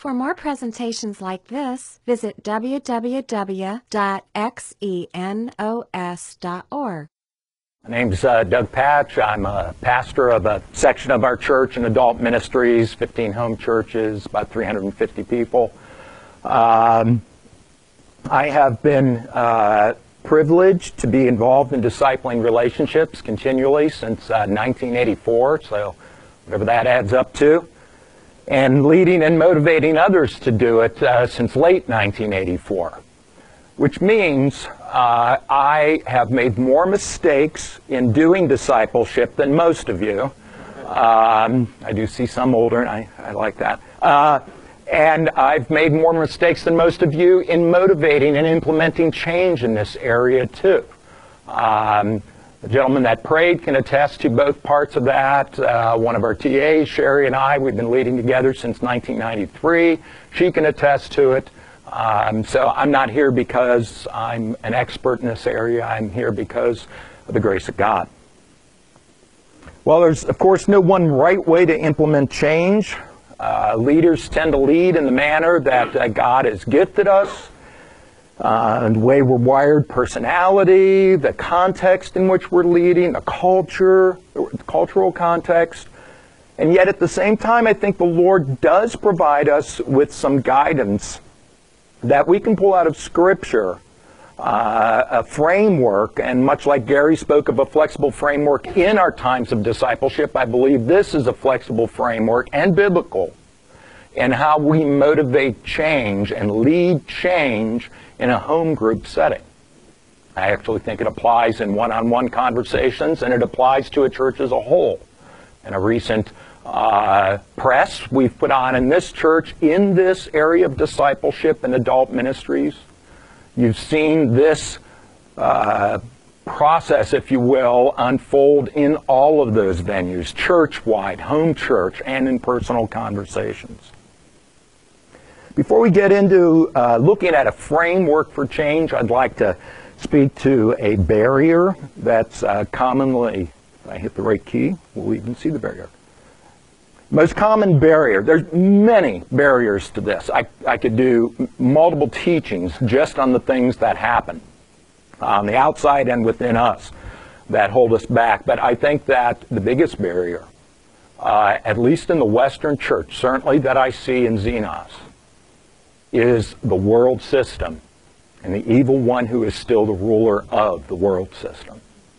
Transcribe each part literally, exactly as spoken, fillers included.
For more presentations like this, visit w w w dot xenos dot org. My name's uh, Doug Patch. I'm a pastor of a section of our church in adult ministries, fifteen home churches, about three hundred fifty people. Um, I have been uh, privileged to be involved in discipling relationships continually since uh, nineteen eighty-four, so whatever that adds up to, and leading and motivating others to do it uh, since late nineteen eighty-four, which means uh, I have made more mistakes in doing discipleship than most of you. Um, I do see some older, and I, I like that. Uh, and I've made more mistakes than most of you in motivating and implementing change in this area, too. Um, the gentleman that prayed can attest to both parts of that. Uh, one of our T As, Sherry, and I, we've been leading together since nineteen ninety-three. She can attest to it. Um, so I'm not here because I'm an expert in this area. I'm here because of the grace of God. Well, there's, of course, no one right way to implement change. Uh, leaders tend to lead in the manner that uh, God has gifted us, uh, the way we're wired, personality, the context in which we're leading, the culture, the cultural context. And yet at the same time, I think the Lord does provide us with some guidance that we can pull out of Scripture, uh, a framework, and much like Gary spoke of a flexible framework in our times of discipleship, I believe this is a flexible framework and biblical in how we motivate change and lead change in a home group setting. I actually think it applies in one-on-one conversations, and it applies to a church as a whole. In a recent Uh, press we've put on in this church in this area of discipleship and adult ministries, you've seen this uh, process, if you will, unfold in all of those venues, church-wide, home church, and in personal conversations. Before we get into uh, looking at a framework for change, I'd like to speak to a barrier that's uh, commonly, if I hit the right key, we'll even see the barrier. Most common barrier, there's many barriers to this. I, I could do multiple teachings just on the things that happen on the outside and within us that hold us back. But I think that the biggest barrier, uh, at least in the Western church, certainly that I see in Xenos, is the world system and the evil one who is still the ruler of the world system.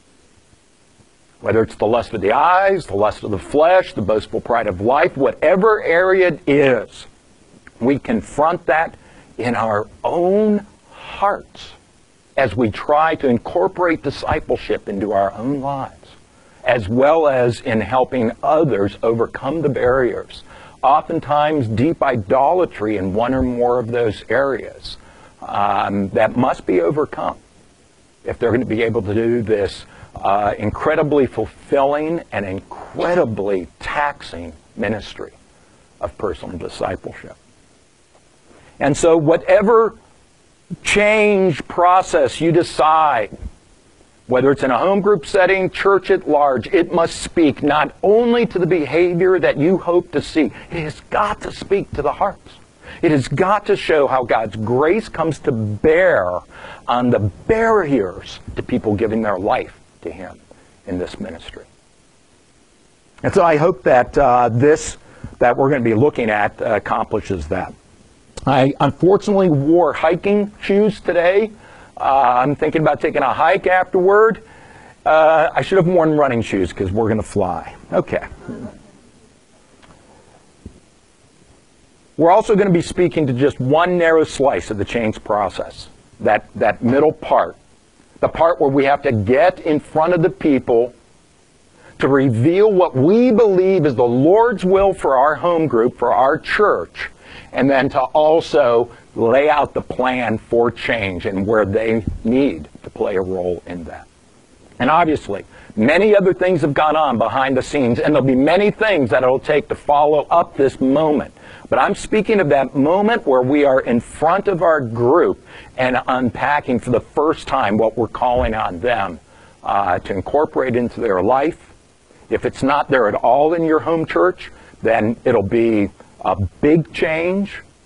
Whether it's the lust of the eyes, the lust of the flesh, the boastful pride of life, whatever area it is, we confront that in our own hearts as we try to incorporate discipleship into our own lives, as well as in helping others overcome the barriers. Oftentimes, deep idolatry in one or more of those areas um, that must be overcome if they're going to be able to do this Uh, incredibly fulfilling and incredibly taxing ministry of personal discipleship. And so whatever change process you decide, whether it's in a home group setting, church at large, it must speak not only to the behavior that you hope to see, it has got to speak to the hearts. It has got to show how God's grace comes to bear on the barriers to people giving their life to Him in this ministry. And so I hope that uh, this that we're going to be looking at uh, accomplishes that. I unfortunately wore hiking shoes today. Uh, I'm thinking about taking a hike afterward. Uh, I should have worn running shoes because we're going to fly. Okay. We're also going to be speaking to just one narrow slice of the change process, that, that middle part. The part where we have to get in front of the people to reveal what we believe is the Lord's will for our home group, for our church, and then to also lay out the plan for change and where they need to play a role in that. And obviously, many other things have gone on behind the scenes, and there'll be many things that it'll take to follow up this moment. But I'm speaking of that moment where we are in front of our group and unpacking for the first time what we're calling on them uh, to incorporate into their life. If it's not there at all in your home church, then it'll be a big change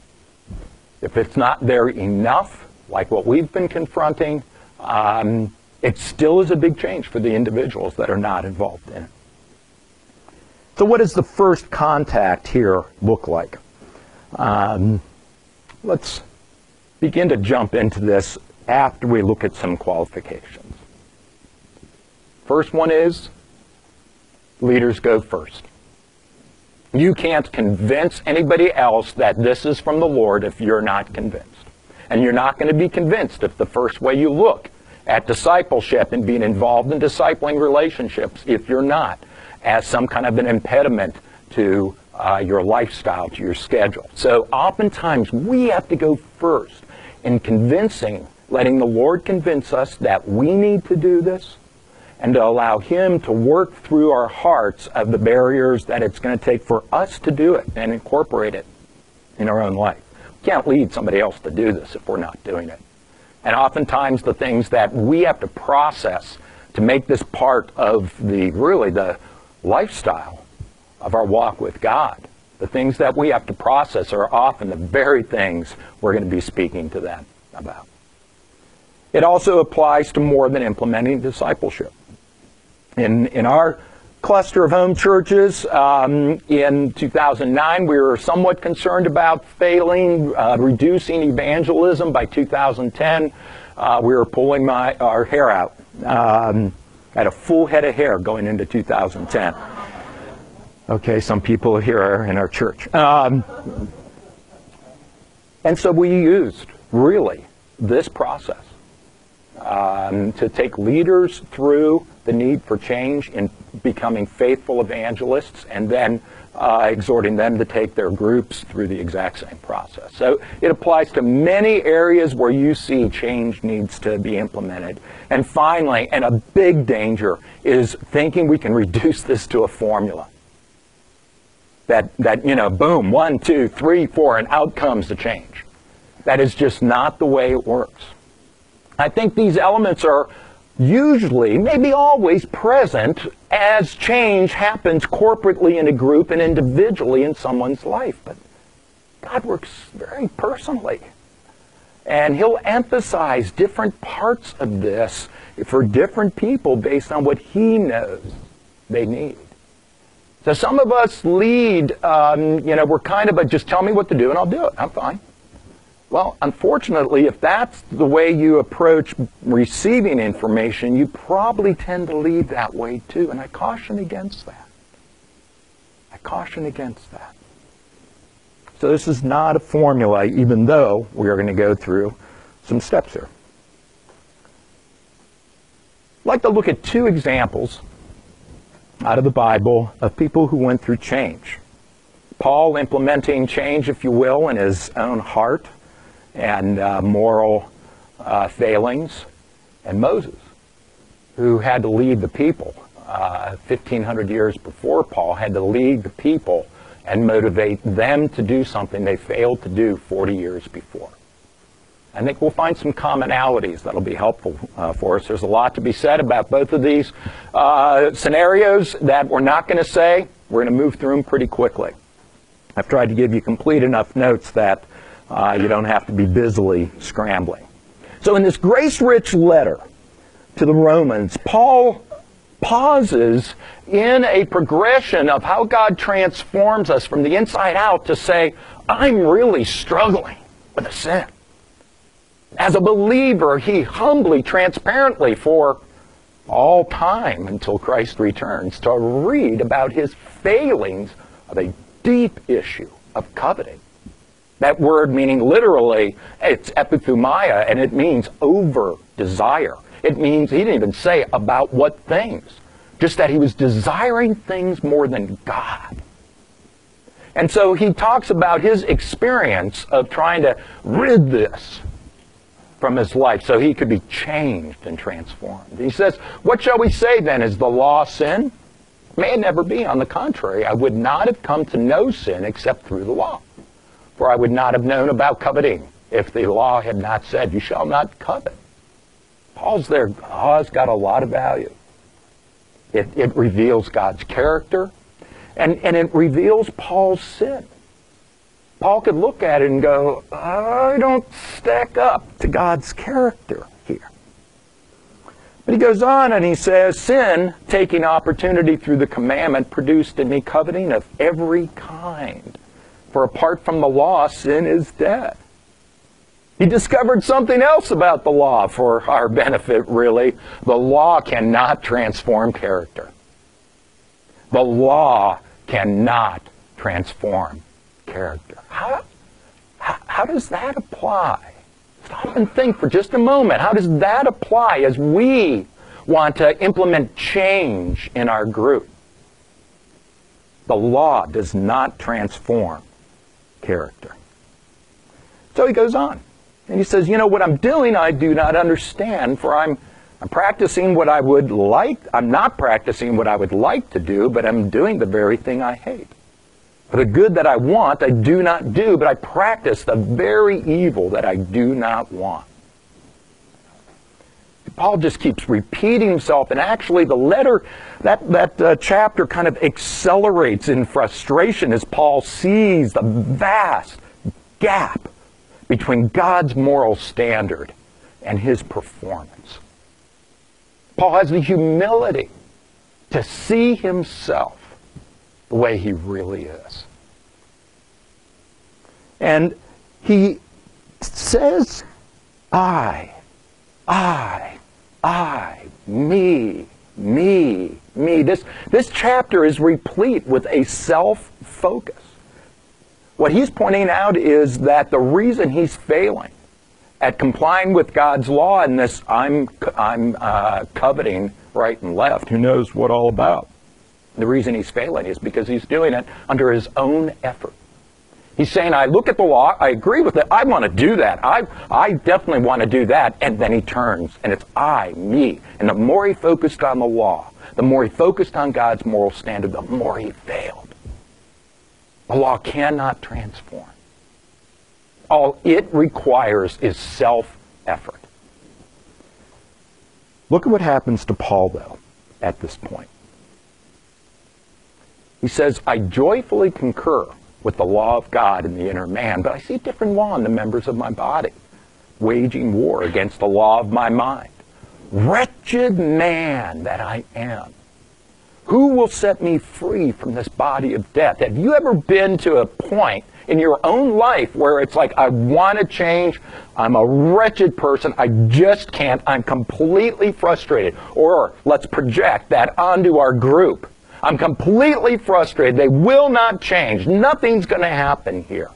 If it's not there enough, like what we've been confronting, um, it still is a big change for the individuals that are not involved in it. So what does the first contact here look like? Um, let's begin to jump into this after we look at some qualifications. First one is, leaders go first. You can't convince anybody else that this is from the Lord if you're not convinced. And you're not going to be convinced if the first way you look at discipleship and being involved in discipling relationships, if you're not, as some kind of an impediment to uh, your lifestyle, to your schedule. So oftentimes we have to go first in convincing, letting the Lord convince us that we need to do this, and to allow Him to work through our hearts of the barriers that it's going to take for us to do it and incorporate it in our own life. We can't lead somebody else to do this if we're not doing it. And oftentimes the things that we have to process to make this part of the, really the lifestyle of our walk with God, the things that we have to process are often the very things we're going to be speaking to them about. It also applies to more than implementing discipleship. In, in our cluster of home churches, um, in two thousand nine, we were somewhat concerned about failing, uh, reducing evangelism. By two thousand ten, uh, we were pulling my, our hair out. Um, I had a full head of hair going into two thousand ten. Okay, some people here are in our church. Um, and so we used, really, this process um, to take leaders through the need for change in becoming faithful evangelists, and then uh, exhorting them to take their groups through the exact same process. So it applies to many areas where you see change needs to be implemented. And finally, and a big danger, is thinking we can reduce this to a formula. That, that, you know, boom, one, two, three, four, and out comes the change. That is just not the way it works. I think these elements are usually, maybe always, present as change happens corporately in a group and individually in someone's life. But God works very personally. And He'll emphasize different parts of this for different people based on what He knows they need. So some of us lead, um, you know, we're kind of a just tell me what to do and I'll do it. I'm fine. Well, unfortunately, if that's the way you approach receiving information, you probably tend to lead that way too. And I caution against that. I caution against that. So this is not a formula, even though we are going to go through some steps here. I'd like to look at two examples out of the Bible of people who went through change. Paul implementing change, if you will, in his own heart and uh, moral uh, failings, and Moses, who had to lead the people uh, fifteen hundred years before Paul, had to lead the people and motivate them to do something they failed to do forty years before. I think we'll find some commonalities that'll be helpful uh, for us. There's a lot to be said about both of these uh, scenarios that we're not going to say. We're going to move through them pretty quickly. I've tried to give you complete enough notes that uh, you don't have to be busily scrambling. So in this grace-rich letter to the Romans, Paul pauses in a progression of how God transforms us from the inside out to say, I'm really struggling with a sin. As a believer, he humbly, transparently, for all time until Christ returns, to read about his failings of a deep issue of coveting. That word meaning literally, it's epithumia, and it means over desire. It means, he didn't even say about what things, just that he was desiring things more than God. And so he talks about his experience of trying to rid this from his life so he could be changed and transformed. He says, what shall we say then? Is the law sin? May it never be. On the contrary, I would not have come to know sin except through the law. For I would not have known about coveting if the law had not said, you shall not covet. Paul's there. Law's got a lot of value. It, it reveals God's character, and, and it reveals Paul's sin. Paul could look at it and go, I don't stack up to God's character here. But he goes on and he says, sin, taking opportunity through the commandment, produced in me coveting of every kind. For apart from the law, sin is dead. He discovered something else about the law for our benefit, really. The law cannot transform character. The law cannot transform character. How, how, how does that apply? Stop and think for just a moment. How does that apply as we want to implement change in our group? The law does not transform character. So he goes on. And he says, you know, what I'm doing I do not understand, for I'm, I'm practicing what I would like. I'm not practicing what I would like to do, but I'm doing the very thing I hate. For the good that I want, I do not do, but I practice the very evil that I do not want. Paul just keeps repeating himself, and actually the letter, that, that uh, chapter kind of accelerates in frustration as Paul sees the vast gap between God's moral standard and his performance. Paul has the humility to see himself the way he really is. And he says, I, I, I, me, me, me. This, this chapter is replete with a self-focus. What he's pointing out is that the reason he's failing at complying with God's law in this I'm, I'm uh, coveting right and left, who knows what all about. The reason he's failing is because he's doing it under his own effort. He's saying, I look at the law, I agree with it, I want to do that, I, I definitely want to do that, and then he turns, and it's I, me. And the more he focused on the law, the more he focused on God's moral standard, the more he failed. The law cannot transform. All it requires is self-effort. Look at what happens to Paul, though, at this point. He says, I joyfully concur with the law of God in the inner man, but I see a different law in the members of my body, waging war against the law of my mind. Wretched man that I am, who will set me free from this body of death? Have you ever been to a point in your own life where it's like, I want to change, I'm a wretched person, I just can't, I'm completely frustrated? Or let's project that onto our group. I'm completely frustrated. They will not change. Nothing's going to happen here.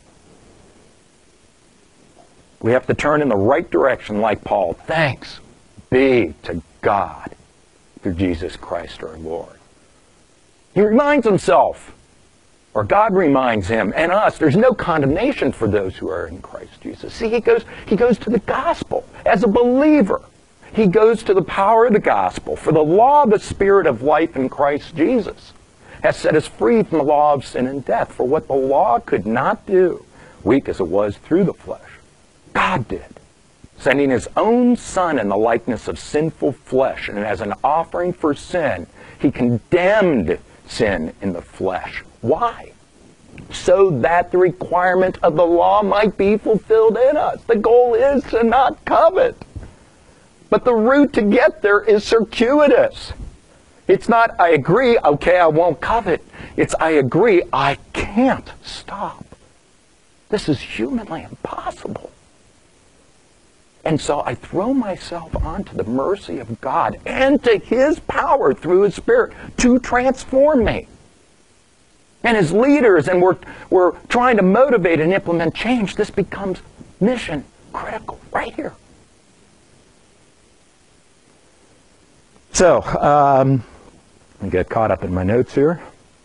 We have to turn in the right direction like Paul. Thanks be to God through Jesus Christ our Lord. He reminds himself, or God reminds him and us, there's no condemnation for those who are in Christ Jesus. See, he goes, he goes to the gospel as a believer. He goes to the power of the gospel. For the law of the Spirit of life in Christ Jesus has set us free from the law of sin and death. For what the law could not do, weak as it was through the flesh, God did, sending his own Son in the likeness of sinful flesh. And as an offering for sin, he condemned sin in the flesh. Why? So that the requirement of the law might be fulfilled in us. The goal is to not covet. But the route to get there is circuitous. It's not, I agree, okay, I won't covet. It's, I agree, I can't stop. This is humanly impossible. And so I throw myself onto the mercy of God and to his power through his Spirit to transform me. And as leaders, and we're, we're trying to motivate and implement change, this becomes mission critical right here. So, um, I get caught up in my notes here.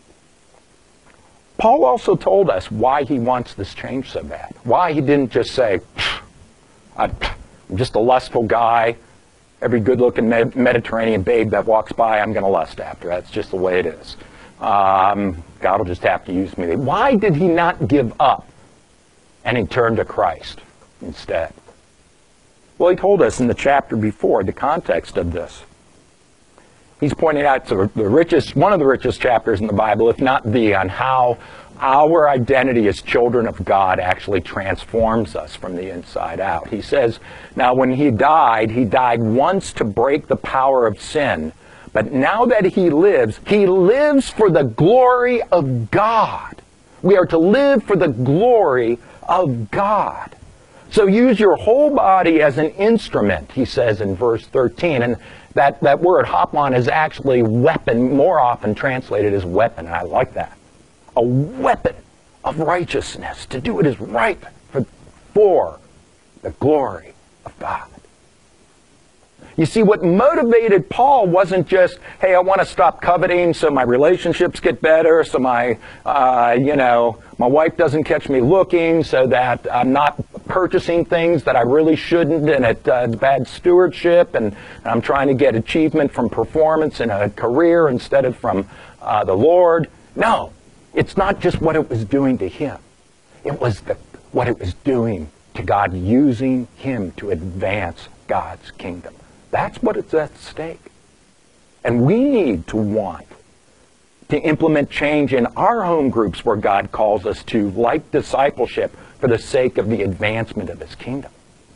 Paul also told us why he wants this change so bad. Why he didn't just say, I'm just a lustful guy. Every good-looking Mediterranean babe that walks by, I'm going to lust after. That's just the way it is. Um, God will just have to use me. Why did he not give up and he turned to Christ instead? Well, he told us in the chapter before the context of this. He's pointing out to the richest, one of the richest chapters in the Bible, if not the, on how our identity as children of God actually transforms us from the inside out. He says, now when he died, he died once to break the power of sin. But now that he lives, he lives for the glory of God. We are to live for the glory of God. So use your whole body as an instrument, he says in verse thirteen. And that, that word hopon is actually weapon, more often translated as weapon, and I like that. A weapon of righteousness, to do what is right for, for the glory of God. You see, what motivated Paul wasn't just, hey, I want to stop coveting so my relationships get better, so my, uh, you know, my wife doesn't catch me looking, so that I'm not purchasing things that I really shouldn't, and it's uh, bad stewardship, and I'm trying to get achievement from performance in a career instead of from uh, the Lord. No, it's not just what it was doing to him. It was the, what it was doing to God, using him to advance God's kingdom. That's what is at stake. And we need to want to implement change in our home groups where God calls us to, like discipleship, for the sake of the advancement of his kingdom.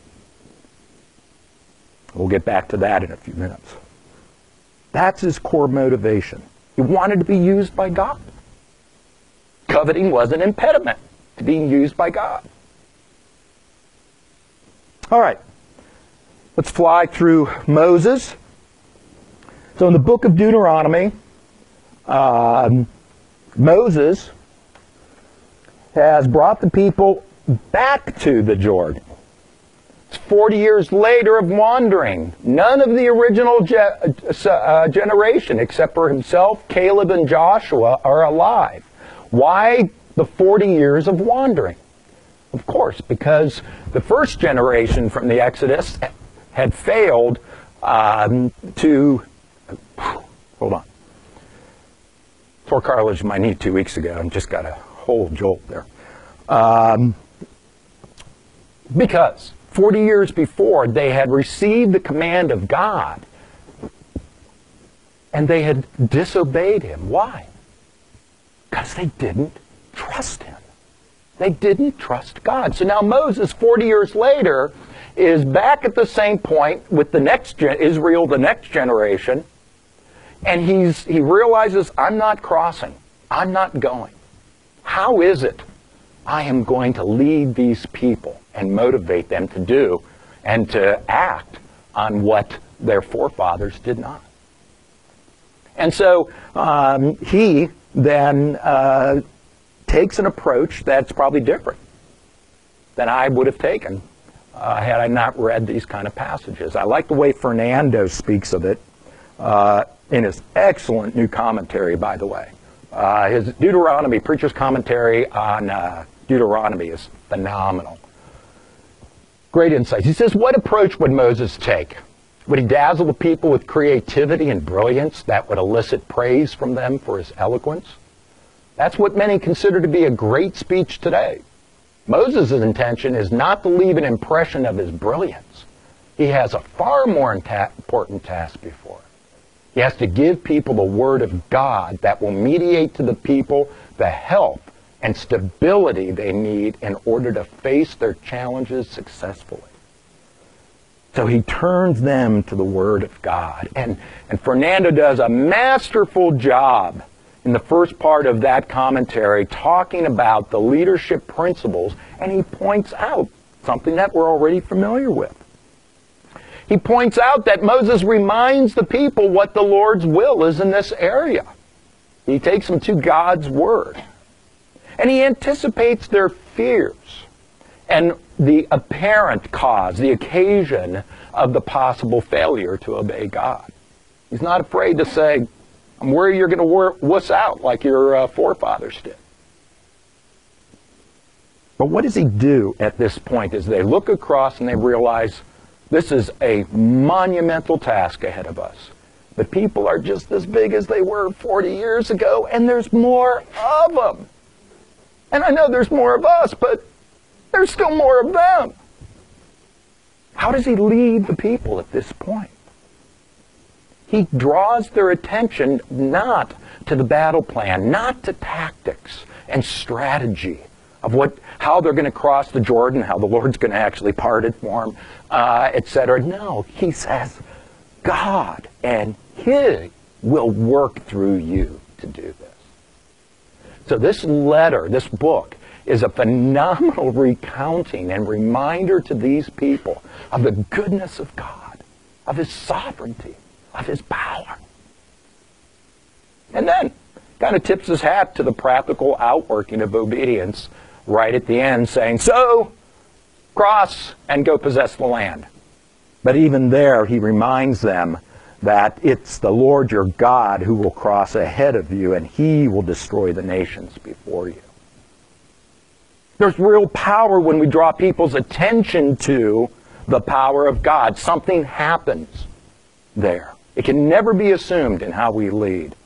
We'll get back to that in a few minutes. That's his core motivation. He wanted to be used by God. Coveting was an impediment to being used by God. All right. Let's fly through Moses. So in the book of Deuteronomy, um, Moses has brought the people back to the Jordan. It's forty years later of wandering. None of the original ge uh, generation, except for himself, Caleb, and Joshua, are alive. Why the forty years of wandering? Of course, because the first generation from the Exodus had failed um, to, hold on, tore cartilage in my knee two weeks ago and just got a whole jolt there. Um, because forty years before, they had received the command of God and they had disobeyed him. Why? Because they didn't trust him. They didn't trust God. So now Moses, forty years later, is back at the same point with the next gen Israel, the next generation, and he's he realizes, I'm not crossing. I'm not going. How is it I am going to lead these people and motivate them to do and to act on what their forefathers did not? And so um, he then uh, takes an approach that's probably different than I would have taken Uh, had I not read these kind of passages. I like the way Fernando speaks of it uh, in his excellent new commentary, by the way. Uh, his Deuteronomy, Preacher's Commentary on uh, Deuteronomy is phenomenal. Great insights. He says, what approach would Moses take? Would he dazzle the people with creativity and brilliance that would elicit praise from them for his eloquence? That's what many consider to be a great speech today. Moses' intention is not to leave an impression of his brilliance. He has a far more important task before him. He has to give people the word of God that will mediate to the people the help and stability they need in order to face their challenges successfully. So he turns them to the word of God. And, and Fernando does a masterful job in the first part of that commentary, talking about the leadership principles, and he points out something that we're already familiar with. He points out that Moses reminds the people what the Lord's will is in this area. He takes them to God's word. And he anticipates their fears and the apparent cause, the occasion of the possible failure to obey God. He's not afraid to say, I'm worried you're going to wuss out like your uh, forefathers did. But what does he do at this point as they look across and they realize this is a monumental task ahead of us? The people are just as big as they were forty years ago, and there's more of them. And I know there's more of us, but there's still more of them. How does he lead the people at this point? he draws their attention not to the battle plan, not to tactics and strategy of what, how they're going to cross the Jordan, how the Lord's going to actually part it for them, uh, et cetera. No, he says, God and He will work through you to do this. So this letter, this book, is a phenomenal recounting and reminder to these people of the goodness of God, of His sovereignty, of His power. And then kind of tips his hat to the practical outworking of obedience right at the end, saying, so, cross and go possess the land. But even there, he reminds them that it's the Lord your God who will cross ahead of you, and He will destroy the nations before you. There's real power when we draw people's attention to the power of God. Something happens there. It can never be assumed in how we lead.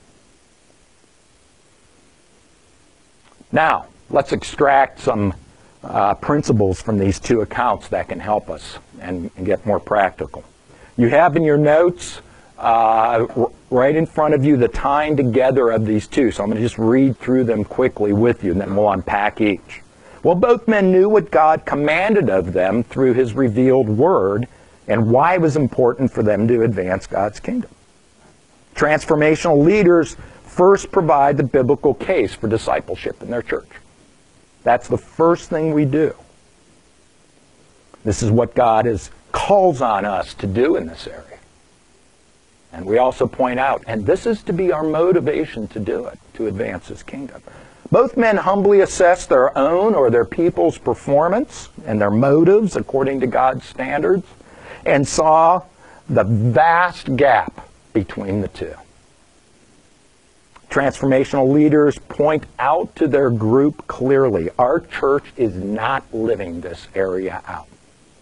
Now, let's extract some uh, principles from these two accounts that can help us and, and get more practical. You have in your notes uh, right in front of you the tying together of these two. So I'm going to just read through them quickly with you, and then we'll unpack each. Well, both men knew what God commanded of them through His revealed word and why it was important for them to advance God's kingdom. Transformational leaders first provide the biblical case for discipleship in their church. That's the first thing we do. This is what God is, calls on us to do in this area. And we also point out, and this is to be our motivation to do it, to advance His kingdom. Both men humbly assessed their own or their people's performance and their motives according to God's standards, and saw the vast gap between the two. Transformational leaders point out to their group clearly, our church is not living this area out.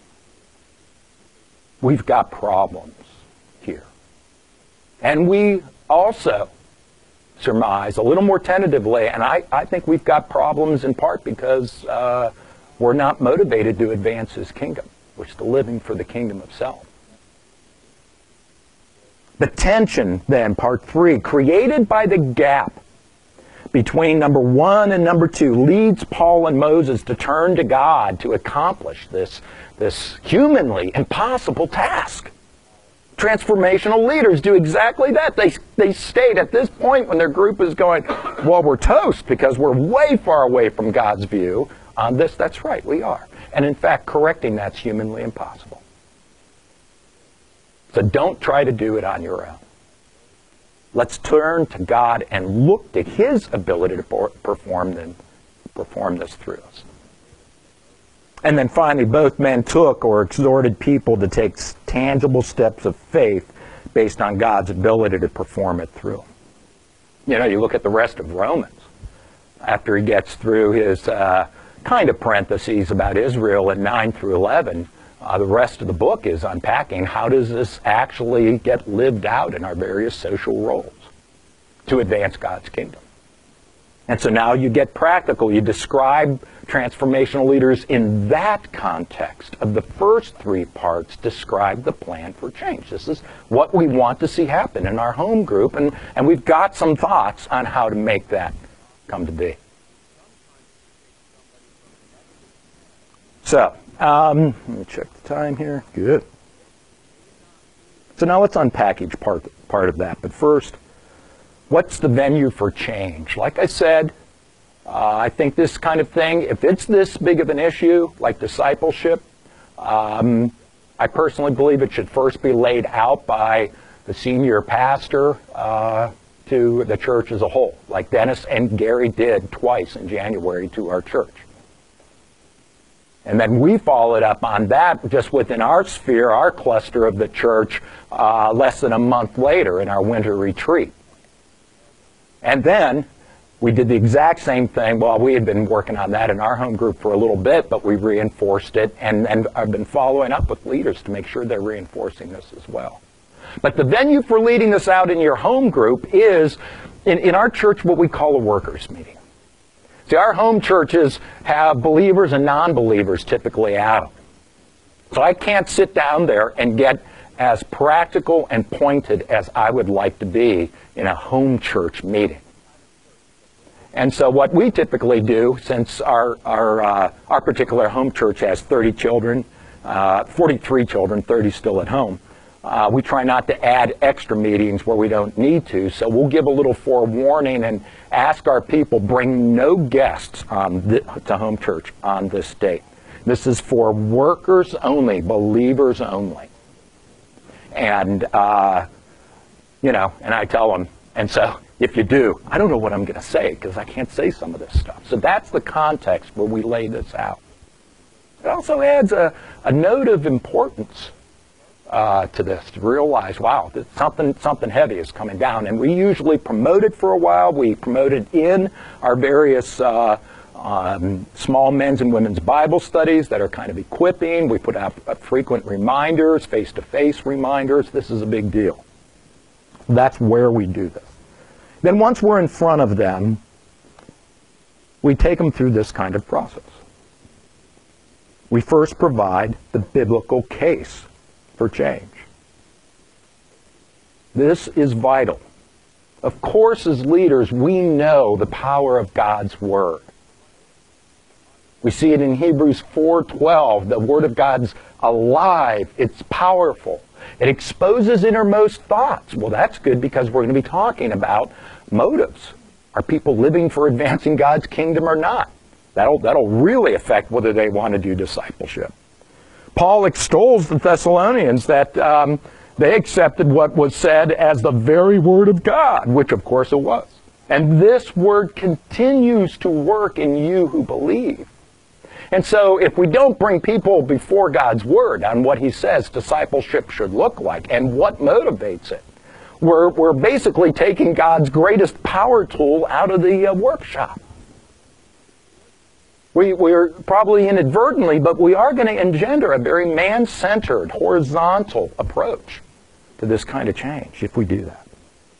We've got problems here. And we also surmise a little more tentatively, and I, I think we've got problems in part because uh, we're not motivated to advance His kingdom, which is the living for the kingdom of self. The tension, then, part three, created by the gap between number one and number two, leads Paul and Moses to turn to God to accomplish this, this humanly impossible task. Transformational leaders do exactly that. They, they state at this point when their group is going, well, we're toast because we're way far away from God's view on this. That's right, we are. And in fact, correcting that's humanly impossible. So don't try to do it on your own. Let's turn to God and look to His ability to perform, them, perform this through us. And then finally, both men took or exhorted people to take tangible steps of faith based on God's ability to perform it through. You know, you look at the rest of Romans. After he gets through his uh, kind of parentheses about Israel in nine through eleven, uh, the rest of the book is unpacking how does this actually get lived out in our various social roles to advance God's kingdom. And so now you get practical. You describe transformational leaders in that context of the first three parts, describe the plan for change. This is what we want to see happen in our home group, and, and we've got some thoughts on how to make that come to be. So, um, let me check the time here. Good. So now let's unpack each part, part of that. But first, what's the venue for change? Like I said, uh, I think this kind of thing, if it's this big of an issue, like discipleship, um, I personally believe it should first be laid out by the senior pastor uh, to the church as a whole, like Dennis and Gary did twice in January to our church. And then we followed up on that just within our sphere, our cluster of the church, uh, less than a month later in our winter retreat. And then we did the exact same thing. Well, we had been working on that in our home group for a little bit, but we reinforced it, and, and I've been following up with leaders to make sure they're reinforcing this as well. But the venue for leading this out in your home group is, in, in our church, what we call a workers' meeting. See, our home churches have believers and non-believers typically at them. So I can't sit down there and get as practical and pointed as I would like to be in a home church meeting. And so what we typically do, since our, our, uh, our particular home church has thirty children, uh, forty-three children, thirty still at home, uh, we try not to add extra meetings where we don't need to. So we'll give a little forewarning and ask our people, bring no guests on th- to home church on this date. This is for workers only, believers only. And, uh, you know, and I tell them, and so if you do, I don't know what I'm going to say because I can't say some of this stuff. So that's the context where we lay this out. It also adds a, a note of importance uh, to this, to realize, wow, that something, something heavy is coming down. And we usually promote it for a while. We promote it in our various uh, um, small men's and women's Bible studies that are kind of equipping. We put out uh, frequent reminders, face-to-face reminders. This is a big deal. That's where we do this. Then once we're in front of them, we take them through this kind of process. We first provide the biblical case for change. This is vital. Of course, as leaders, we know the power of God's Word. We see it in Hebrews four twelve. The Word of God's alive. It's powerful. It exposes innermost thoughts. Well, that's good because we're going to be talking about motives. Are people living for advancing God's kingdom or not? That'll, that'll really affect whether they want to do discipleship. Paul extols the Thessalonians that um, they accepted what was said as the very Word of God, which of course it was. And this Word continues to work in you who believe. And so if we don't bring people before God's Word on what He says discipleship should look like and what motivates it, we're, we're basically taking God's greatest power tool out of the uh, workshop. We, we're probably inadvertently, but we are going to engender a very man-centered, horizontal approach to this kind of change if we do that.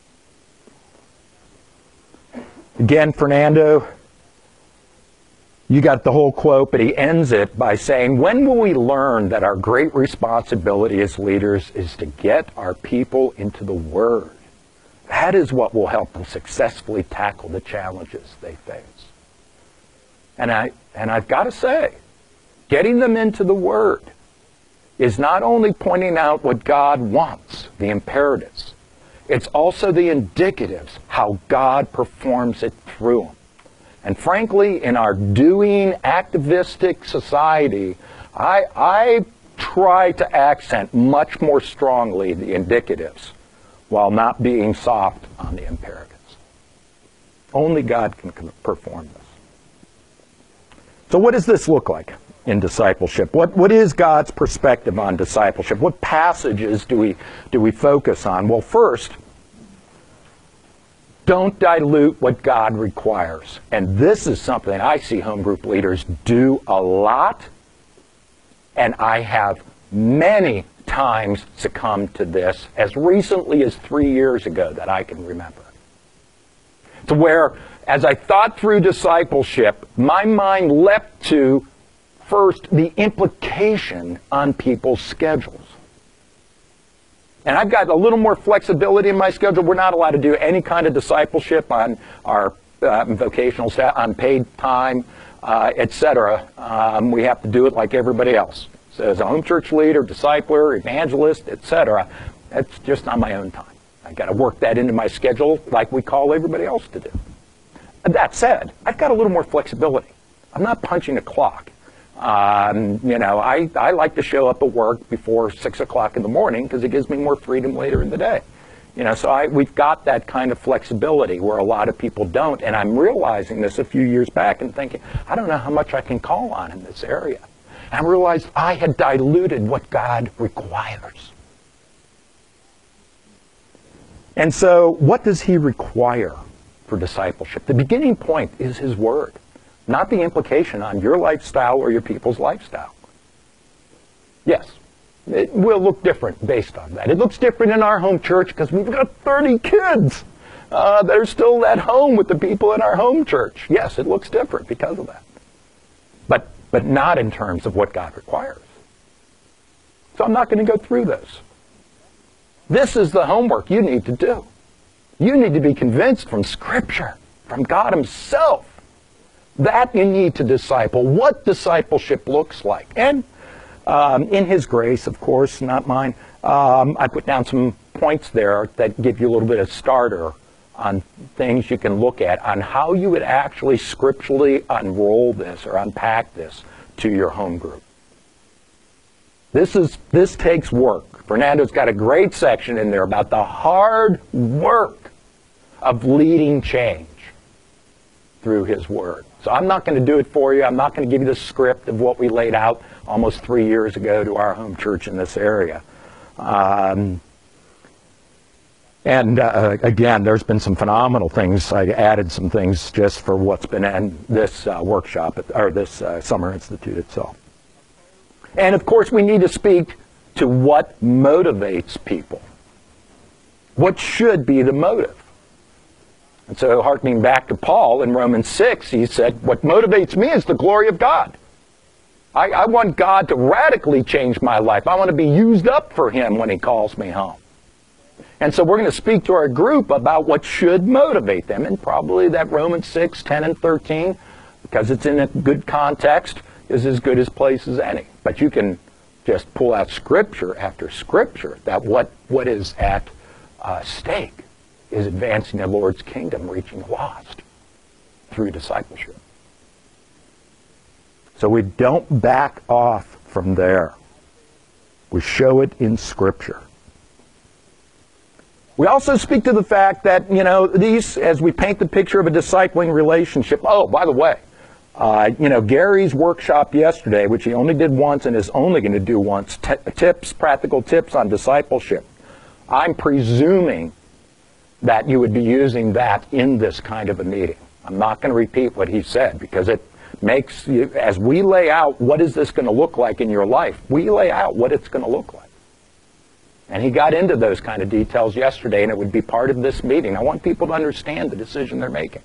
Again, Fernando, you got the whole quote, but he ends it by saying, when will we learn that our great responsibility as leaders is to get our people into the Word? That is what will help them successfully tackle the challenges they face. And, I, and I've got to say, getting them into the Word is not only pointing out what God wants, the imperatives, it's also the indicatives, how God performs it through them. And frankly, in our doing, activistic society, I, I try to accent much more strongly the indicatives while not being soft on the imperatives. Only God can perform this. So what does this look like in discipleship? What, what is God's perspective on discipleship? What passages do we, do we focus on? Well, first, don't dilute what God requires. And this is something I see home group leaders do a lot, and I have many times succumbed to this as recently as three years ago that I can remember. To where, as I thought through discipleship, my mind leapt to, first, the implication on people's schedules. And I've got a little more flexibility in my schedule. We're not allowed to do any kind of discipleship on our uh, vocational staff, on paid time, uh, et cetera. Um, we have to do it like everybody else. So as a home church leader, discipler, evangelist, et cetera, that's just not my own time. I've got to work that into my schedule like we call everybody else to do. That said, I've got a little more flexibility. I'm not punching a clock. Um, you know, I, I like to show up at work before six o'clock in the morning because it gives me more freedom later in the day. You know, so I, we've got that kind of flexibility where a lot of people don't. And I'm realizing this a few years back and thinking, I don't know how much I can call on in this area. And I realized I had diluted what God requires. And so what does He require for discipleship? The beginning point is His Word, not the implication on your lifestyle or your people's lifestyle. Yes, it will look different based on that. It looks different in our home church because we've got thirty kids uh, that are still at home with the people in our home church. Yes, it looks different because of that. But, but not in terms of what God requires. So I'm not going to go through this. This is the homework you need to do. You need to be convinced from Scripture, from God Himself, that you need to disciple, what discipleship looks like. And um, in His grace, of course, not mine, um, I put down some points there that give you a little bit of starter on things you can look at on how you would actually scripturally unroll this or unpack this to your home group. This is this takes work. Fernando's got a great section in there about the hard work of leading change through His Word. So I'm not going to do it for you. I'm not going to give you the script of what we laid out almost three years ago to our home church in this area. Um, and uh, again, there's been some phenomenal things. I added some things just for what's been in this uh, workshop, at, or this uh, Summer Institute itself. And of course, we need to speak to what motivates people. What should be the motive? And so, harkening back to Paul in Romans six, he said, what motivates me is the glory of God. I, I want God to radically change my life. I want to be used up for Him when He calls me home. And so we're going to speak to our group about what should motivate them, and probably that Romans six, ten, and thirteen, because it's in a good context, is as good a place as any. But you can just pull out Scripture after Scripture that what, what is at uh, stake is advancing the Lord's kingdom, reaching the lost through discipleship. So we don't back off from there. We show it in Scripture. We also speak to the fact that, you know, these, as we paint the picture of a discipling relationship, oh, by the way, uh, you know, Gary's workshop yesterday, which he only did once and is only going to do once, t- tips, practical tips on discipleship. I'm presuming that you would be using that in this kind of a meeting. I'm not going to repeat what he said because it makes you, as we lay out what is this going to look like in your life, we lay out what it's going to look like. And he got into those kind of details yesterday, and it would be part of this meeting. I want people to understand the decision they're making.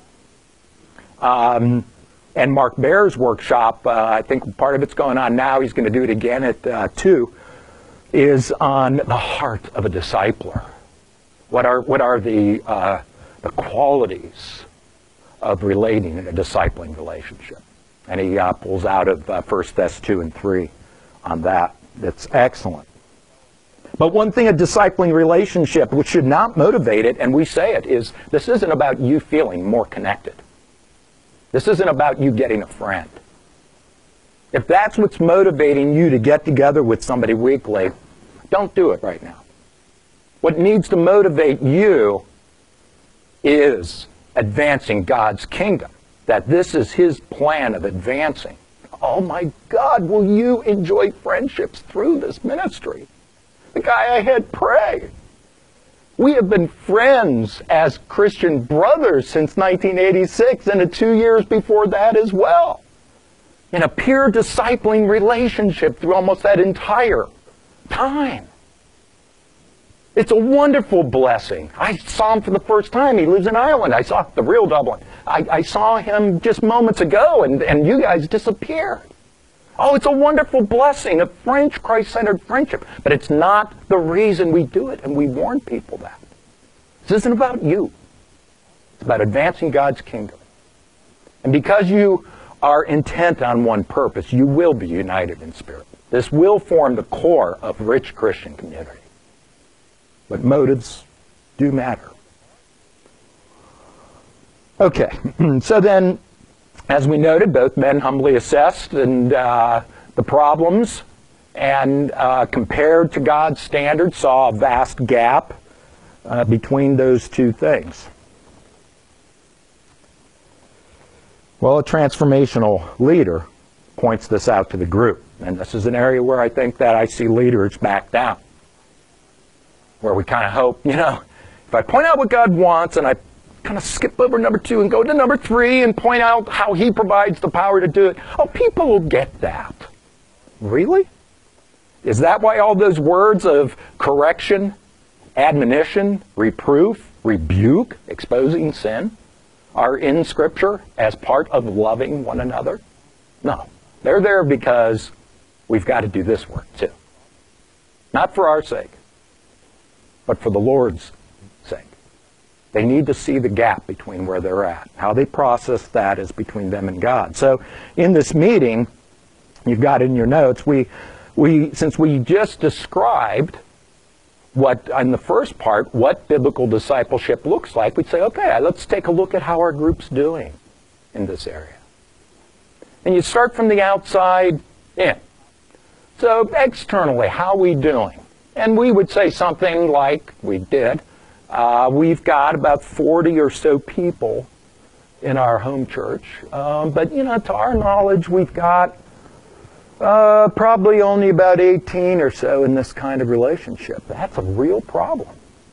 Um, and Mark Baer's workshop, uh, I think part of it's going on now, he's going to do it again at uh, two, is on the heart of a discipler. What are what are the uh, the qualities of relating in a discipling relationship? And he uh, pulls out of uh, First Thessalonians two and three on that. That's excellent. But one thing a discipling relationship, which should not motivate it, and we say it, is this isn't about you feeling more connected. This isn't about you getting a friend. If that's what's motivating you to get together with somebody weekly, don't do it right now. What needs to motivate you is advancing God's kingdom, that this is His plan of advancing. Oh my God, will you enjoy friendships through this ministry? The guy I had pray. We have been friends as Christian brothers since nineteen eighty-six and the two years before that as well. In a peer discipling relationship through almost that entire time. It's a wonderful blessing. I saw him for the first time. He lives in Ireland. I saw the real Dublin. I, I saw him just moments ago, and, and you guys disappeared. Oh, it's a wonderful blessing of French, Christ-centered friendship. But it's not the reason we do it, and we warn people that. This isn't about you. It's about advancing God's kingdom. And because you are intent on one purpose, you will be united in spirit. This will form the core of rich Christian community. But motives do matter. Okay, so then, as we noted, both men humbly assessed and uh, the problems and uh, compared to God's standards saw a vast gap uh, between those two things. Well, a transformational leader points this out to the group. And this is an area where I think that I see leaders back down. Where we kind of hope, you know, if I point out what God wants and I kind of skip over number two and go to number three and point out how He provides the power to do it, oh, people will get that. Really? Is that why all those words of correction, admonition, reproof, rebuke, exposing sin are in Scripture as part of loving one another? No. They're there because we've got to do this work too. Not for our sake. but for the Lord's sake. They need to see the gap between where they're at. How they process that is between them and God. So in this meeting, you've got in your notes, we, we since we just described what, in the first part, what biblical discipleship looks like, we'd say, okay, let's take a look at how our group's doing in this area. And you start from the outside in. So externally, how are we doing? And we would say something like we did. Uh, we've got about forty or so people in our home church. Um, but, you know, to our knowledge, we've got uh, probably only about eighteen or so in this kind of relationship. That's a real problem.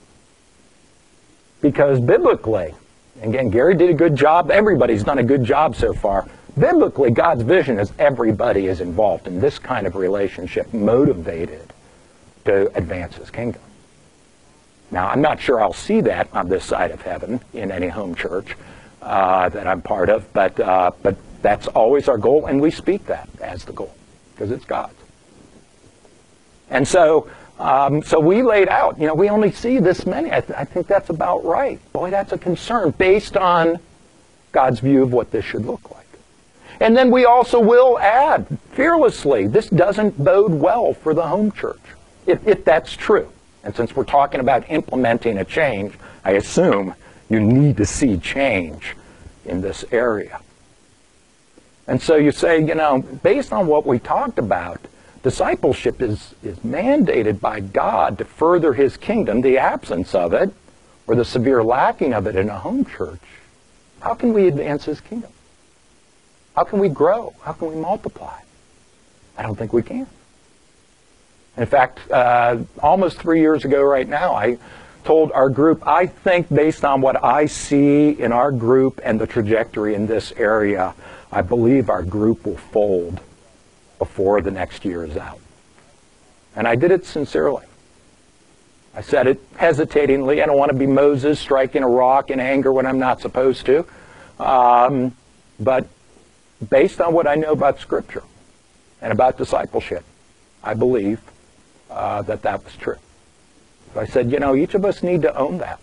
Because biblically, again, Gary did a good job. Everybody's done a good job so far. Biblically, God's vision is everybody is involved in this kind of relationship, motivated to advance His kingdom. Now, I'm not sure I'll see that on this side of heaven in any home church uh, that I'm part of, but uh, but that's always our goal, and we speak that as the goal because it's God's. And so, um, so we laid out. You know, we only see this many. I, th- I think that's about right. Boy, that's a concern based on God's view of what this should look like. And then we also will add fearlessly, this doesn't bode well for the home church, if, if that's true. And since we're talking about implementing a change, I assume you need to see change in this area. And so you say, you know, based on what we talked about, discipleship is, is mandated by God to further His kingdom. The absence of it, or the severe lacking of it in a home church, how can we advance His kingdom? How can we grow? How can we multiply? I don't think we can. In fact, uh, almost three years ago right now, I told our group, I think based on what I see in our group and the trajectory in this area, I believe our group will fold before the next year is out. And I did it sincerely. I said it hesitatingly. I don't want to be Moses striking a rock in anger when I'm not supposed to. Um, but based on what I know about Scripture and about discipleship, I believe uh, that that was true. So I said, you know, each of us need to own that.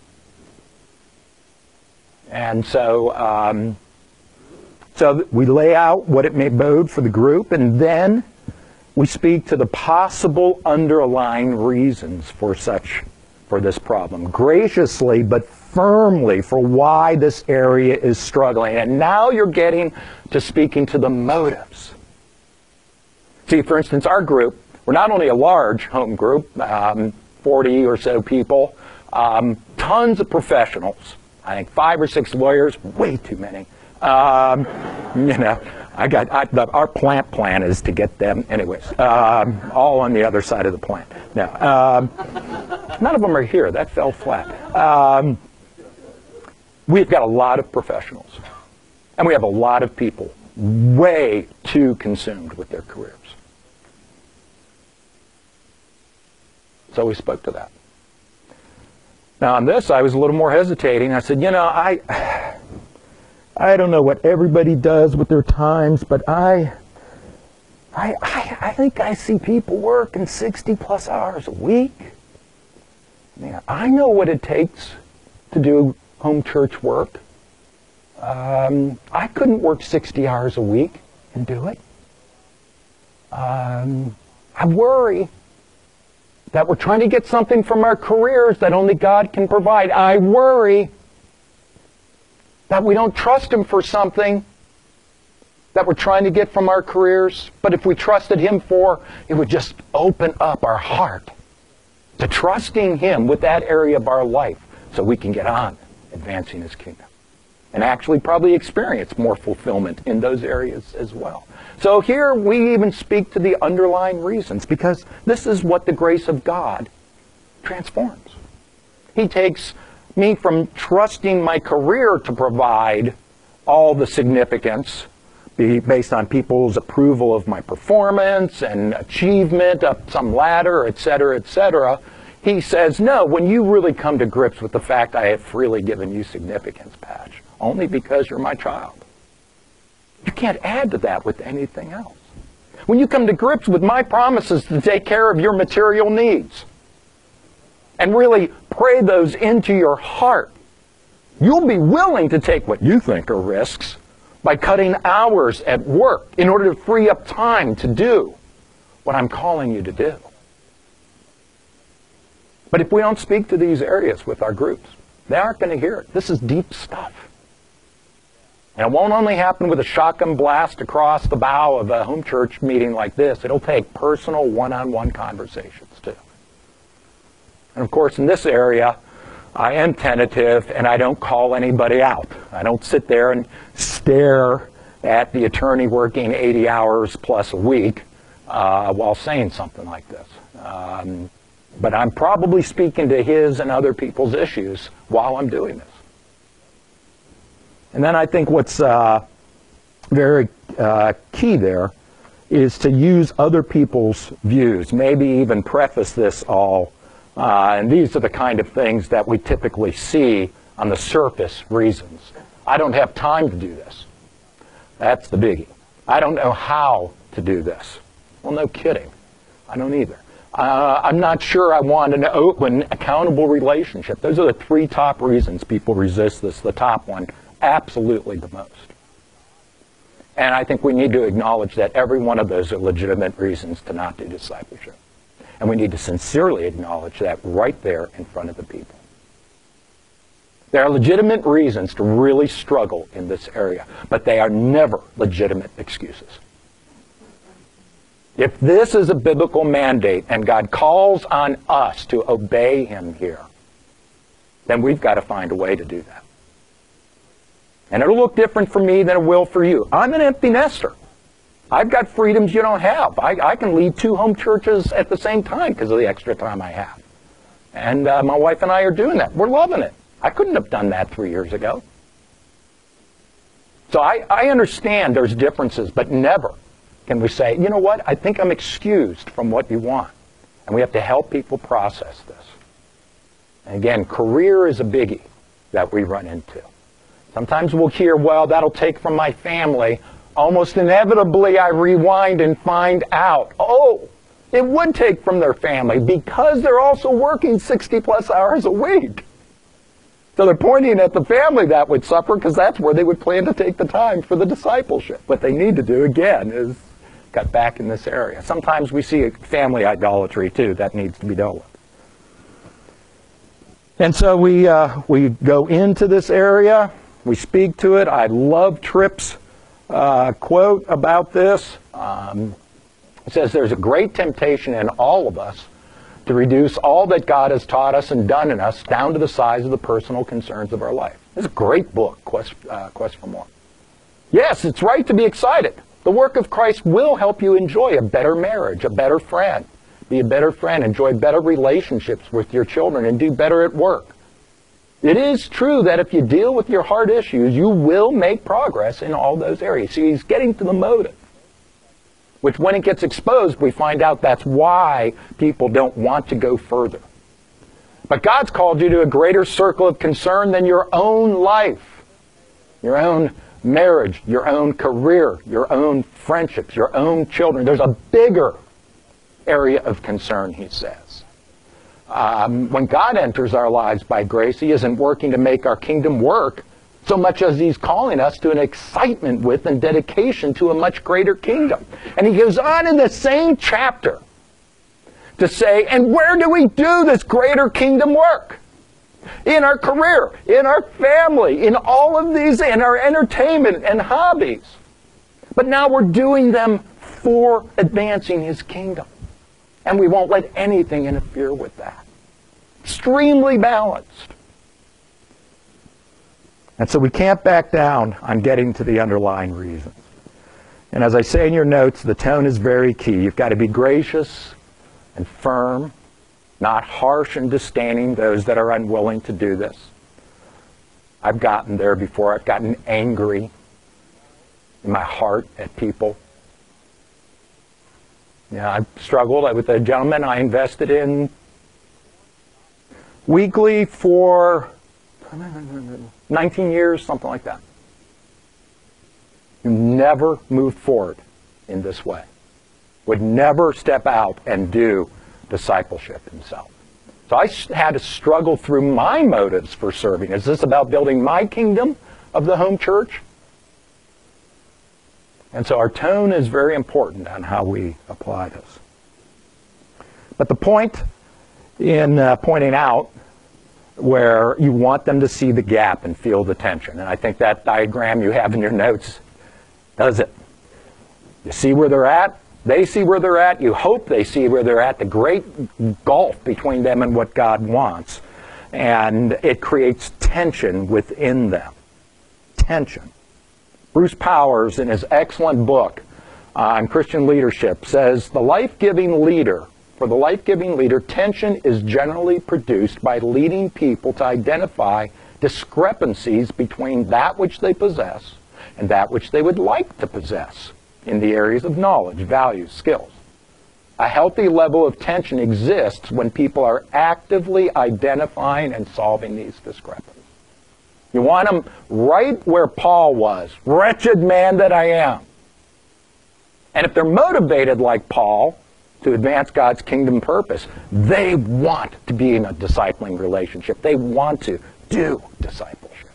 And so, um, so we lay out what it may bode for the group, and then we speak to the possible underlying reasons for such, for this problem, graciously but firmly for why this area is struggling. And now you're getting to speaking to the motives. See, for instance, our group, we're not only a large home group, um, forty or so people, um, tons of professionals. I think five or six lawyers, way too many. Um, you know, I got I, the, our plant plan is to get them, anyways, um, all on the other side of the plant. No, um, none of them are here. That fell flat. Um, we've got a lot of professionals, and we have a lot of people way too consumed with their careers. So we spoke to that. Now on this, I was a little more hesitating. I said, you know, I, I don't know what everybody does with their times, but I, I, I, I think I see people working sixty plus hours a week. I mean, I know what it takes to do home church work. Um, I couldn't work sixty hours a week and do it. Um, I worry that we're trying to get something from our careers that only God can provide. I worry that we don't trust Him for something that we're trying to get from our careers, but if we trusted Him for, it would just open up our heart to trusting Him with that area of our life so we can get on advancing His kingdom and actually probably experience more fulfillment in those areas as well. So here we even speak to the underlying reasons, because this is what the grace of God transforms. He takes me from trusting my career to provide all the significance based on people's approval of my performance and achievement up some ladder, et cetera, et cetera. He says, no, when you really come to grips with the fact I have freely given you significance, Patch, only because you're my child. You can't add to that with anything else. When you come to grips with my promises to take care of your material needs, and really pray those into your heart, you'll be willing to take what you think are risks by cutting hours at work in order to free up time to do what I'm calling you to do. But if we don't speak to these areas with our groups, they aren't going to hear it. This is deep stuff. And it won't only happen with a shotgun blast across the bow of a home church meeting like this. It'll take personal one-on-one conversations too. And of course, in this area, I am tentative and I don't call anybody out. I don't sit there and stare at the attorney working eighty hours plus a week uh, while saying something like this. Um, but I'm probably speaking to his and other people's issues while I'm doing this. And then I think what's uh, very uh, key there is to use other people's views, maybe even preface this all. Uh, and these are the kind of things that we typically see on the surface reasons. I don't have time to do this. That's the biggie. I don't know how to do this. Well, no kidding. I don't either. Uh, I'm not sure I want an open, accountable relationship. Those are the three top reasons people resist this. The top one, absolutely the most. And I think we need to acknowledge that every one of those are legitimate reasons to not do discipleship. And we need to sincerely acknowledge that right there in front of the people. There are legitimate reasons to really struggle in this area, but they are never legitimate excuses. If this is a biblical mandate and God calls on us to obey him here, then we've got to find a way to do that. And it'll look different for me than it will for you. I'm an empty nester. I've got freedoms you don't have. I, I can lead two home churches at the same time because of the extra time I have. And uh, my wife and I are doing that. We're loving it. I couldn't have done that three years ago. So I, I understand there's differences, but never can we say, you know what, I think I'm excused from what you want. And we have to help people process this. And again, career is a biggie that we run into. Sometimes we'll hear, well, that'll take from my family. Almost inevitably, I rewind and find out, oh, it would take from their family because they're also working sixty plus hours a week. So they're pointing at the family that would suffer because that's where they would plan to take the time for the discipleship. What they need to do, again, is cut back in this area. Sometimes we see family idolatry, too, that needs to be dealt with. And so we, uh, we go into this area. We speak to it. I love Tripp's uh, quote about this. Um, it says, there's a great temptation in all of us to reduce all that God has taught us and done in us down to the size of the personal concerns of our life. It's a great book, Quest, uh, Quest for More. Yes, it's right to be excited. The work of Christ will help you enjoy a better marriage, a better friend, be a better friend, enjoy better relationships with your children, and do better at work. It is true that if you deal with your heart issues, you will make progress in all those areas. See, he's getting to the motive, which when it gets exposed, we find out that's why people don't want to go further. But God's called you to a greater circle of concern than your own life, your own marriage, your own career, your own friendships, your own children. There's a bigger area of concern, he says. Um, when God enters our lives by grace, he isn't working to make our kingdom work so much as he's calling us to an excitement with and dedication to a much greater kingdom. And he goes on in the same chapter to say, and where do we do this greater kingdom work? In our career, in our family, in all of these, in our entertainment and hobbies. But now we're doing them for advancing his kingdom. And we won't let anything interfere with that. Extremely balanced. And so we can't back down on getting to the underlying reasons. And as I say in your notes, the tone is very key. You've got to be gracious and firm, not harsh and disdaining those that are unwilling to do this. I've gotten there before. I've gotten angry in my heart at people. Yeah, I've struggled with a gentleman I invested in weekly for nineteen years, something like that. Who never moved forward in this way. Would never step out and do discipleship himself. So I had to struggle through my motives for serving. Is this about building my kingdom of the home church? And so our tone is very important on how we apply this. But the point in uh, pointing out where you want them to see the gap and feel the tension, and I think that diagram you have in your notes does it. You see where they're at, they see where they're at, you hope they see where they're at, the great gulf between them and what God wants. And it creates tension within them. Tension. Bruce Powers, in his excellent book on Christian leadership, says the life-giving leader, for the life-giving leader, tension is generally produced by leading people to identify discrepancies between that which they possess and that which they would like to possess in the areas of knowledge, values, skills. A healthy level of tension exists when people are actively identifying and solving these discrepancies. You want them right where Paul was. Wretched man that I am. And if they're motivated like Paul to advance God's kingdom purpose, they want to be in a discipling relationship. They want to do discipleship.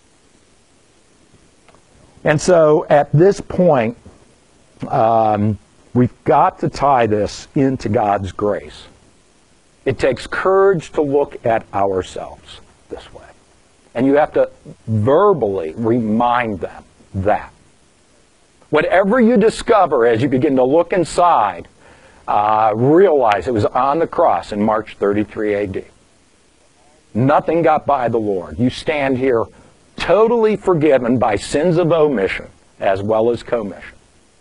And so at this point, um, we've got to tie this into God's grace. It takes courage to look at ourselves this way. And you have to verbally remind them that. Whatever you discover as you begin to look inside, uh, realize it was on the cross in March thirty-three A D. Nothing got by the Lord. You stand here totally forgiven by sins of omission as well as commission.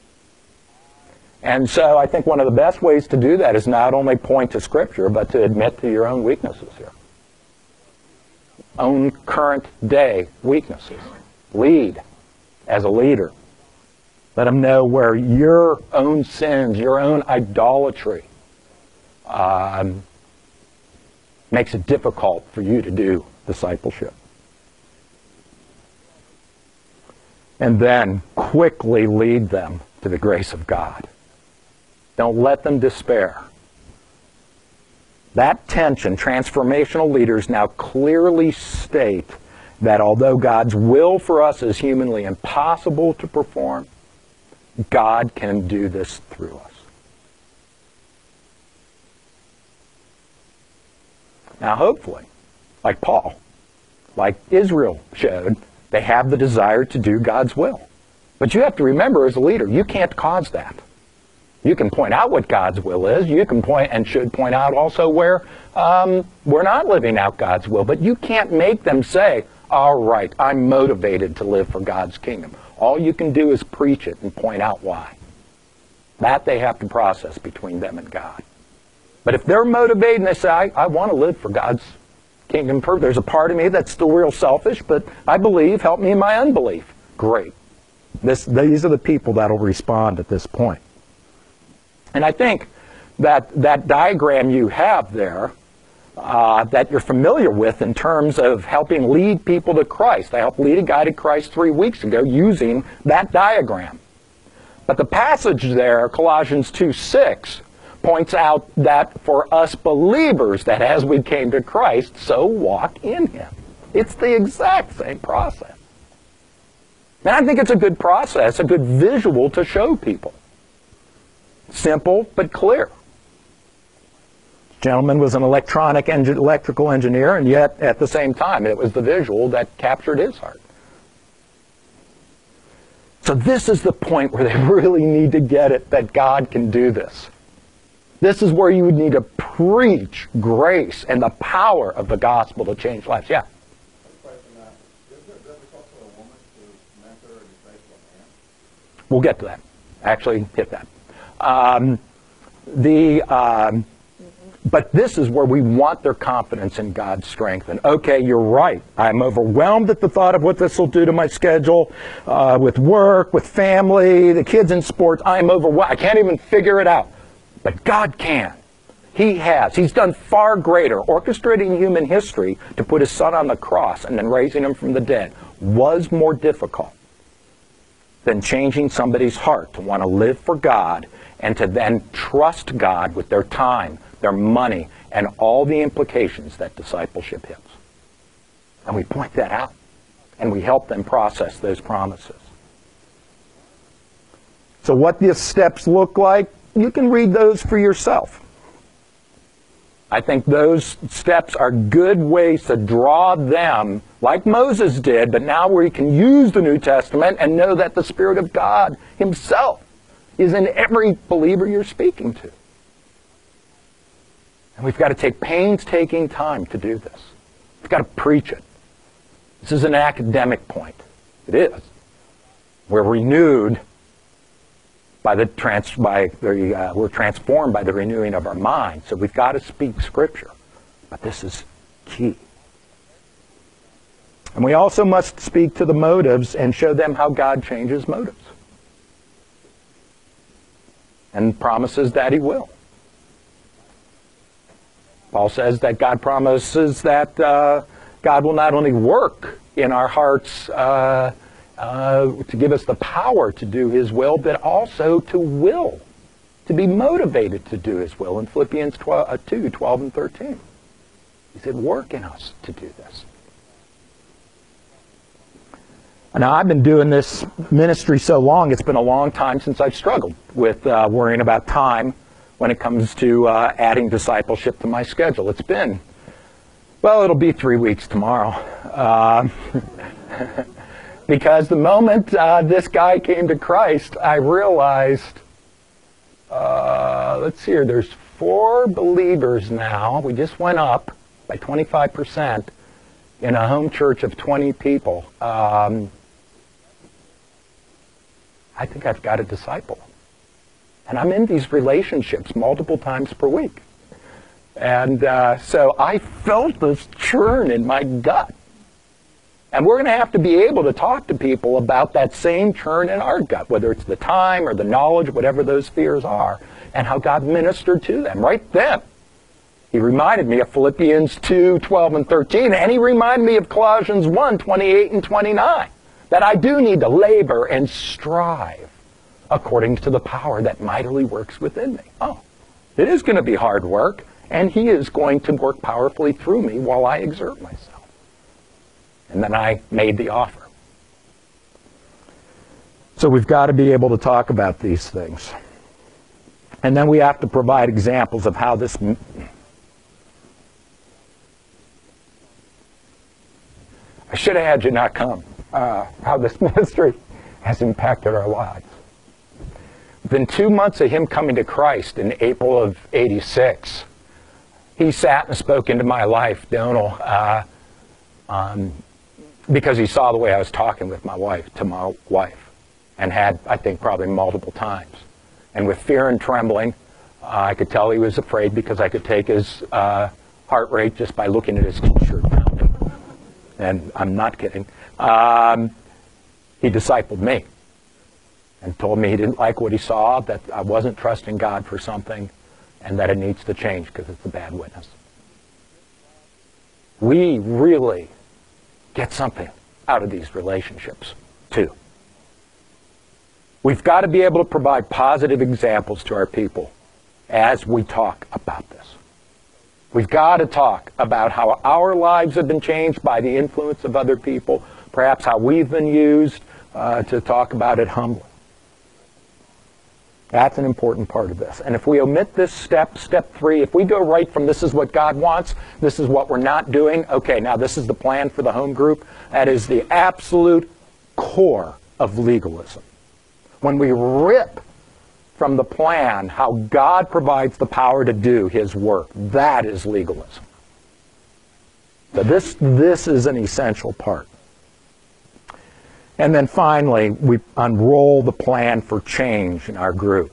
And so I think one of the best ways to do that is not only point to Scripture, but to admit to your own weaknesses here. Own current day weaknesses. Lead as a leader. Let them know where your own sins, your own idolatry um, makes it difficult for you to do discipleship. And then quickly lead them to the grace of God. Don't let them despair. That tension, transformational leaders now clearly state that although God's will for us is humanly impossible to perform, God can do this through us. Now hopefully, like Paul, like Israel showed, they have the desire to do God's will. But you have to remember as a leader, you can't cause that. You can point out what God's will is. You can point and should point out also where um, we're not living out God's will. But you can't make them say, all right, I'm motivated to live for God's kingdom. All you can do is preach it and point out why. That they have to process between them and God. But if they're motivated and they say, I, I want to live for God's kingdom purpose, there's a part of me that's still real selfish, but I believe, help me in my unbelief. Great. This, these are the people that will respond at this point. And I think that that diagram you have there, uh, that you're familiar with in terms of helping lead people to Christ. I helped lead a guy to Christ three weeks ago using that diagram. But the passage there, Colossians two six, points out that for us believers, that as we came to Christ, so walk in Him. It's the exact same process. And I think it's a good process, a good visual to show people. Simple, but clear. This gentleman was an electronic engi- electrical engineer, and yet, at the same time, it was the visual that captured his heart. So this is the point where they really need to get it, that God can do this. This is where you would need to preach grace and the power of the gospel to change lives. Yeah? We'll get to that. Actually, hit that. Um, the, um, but this is where we want their confidence in God's strength. And okay, you're right. I'm overwhelmed at the thought of what this will do to my schedule, uh, with work, with family, the kids in sports. I'm overwhelmed. I can't even figure it out. But God can. He has. He's done far greater. Orchestrating human history to put His Son on the cross and then raising Him from the dead was more difficult than changing somebody's heart to want to live for God and to then trust God with their time, their money, and all the implications that discipleship hits. And we point that out, and we help them process those promises. So what the steps look like, you can read those for yourself. I think those steps are good ways to draw them, like Moses did, but now where you can use the New Testament and know that the Spirit of God himself is in every believer you're speaking to. And we've got to take painstaking time to do this. We've got to preach it. This is an academic point. It is. We're renewed by the trans by the uh, we're transformed by the renewing of our mind. So we've got to speak Scripture, but this is key. And we also must speak to the motives and show them how God changes motives, and promises that He will. Paul says that God promises that uh, God will not only work in our hearts uh, uh, to give us the power to do His will, but also to will, to be motivated to do His will in Philippians two, twelve and thirteen. He said, work in us to do this. Now, I've been doing this ministry so long, it's been a long time since I've struggled with uh, worrying about time when it comes to uh, adding discipleship to my schedule. It's been, well, it'll be three weeks tomorrow. Uh, because the moment uh, this guy came to Christ, I realized, uh, let's see here, there's four believers now. We just went up by twenty-five percent in a home church of twenty people. Um, I think I've got a disciple. And I'm in these relationships multiple times per week. And uh, so I felt this churn in my gut. And we're going to have to be able to talk to people about that same churn in our gut, whether it's the time or the knowledge, whatever those fears are, and how God ministered to them right then. He reminded me of Philippians two, twelve and thirteen, and he reminded me of Colossians one, twenty-eight and twenty-nine, that I do need to labor and strive according to the power that mightily works within me. Oh, it is going to be hard work, and He is going to work powerfully through me while I exert myself. And then I made the offer. So we've got to be able to talk about these things. And then we have to provide examples of how this... I should have had you not come. Uh, how this ministry has impacted our lives. Within two months of him coming to Christ in April of eighty-six, he sat and spoke into my life, Donal, uh, um, because he saw the way I was talking with my wife, to my wife, and had, I think, probably multiple times. And with fear and trembling, uh, I could tell he was afraid because I could take his uh, heart rate just by looking at his t-shirt pounding. And I'm not kidding. Um, he discipled me and told me he didn't like what he saw, that I wasn't trusting God for something, and that it needs to change because it's a bad witness. We really get something out of these relationships, too. We've got to be able to provide positive examples to our people as we talk about this. We've got to talk about how our lives have been changed by the influence of other people, perhaps how we've been used uh, to talk about it humbly. That's an important part of this. And if we omit this step, step three, if we go right from this is what God wants, this is what we're not doing, okay, now this is the plan for the home group, that is the absolute core of legalism. When we rip from the plan how God provides the power to do His work, that is legalism. So this, this is an essential part. And then finally, we unroll the plan for change in our group.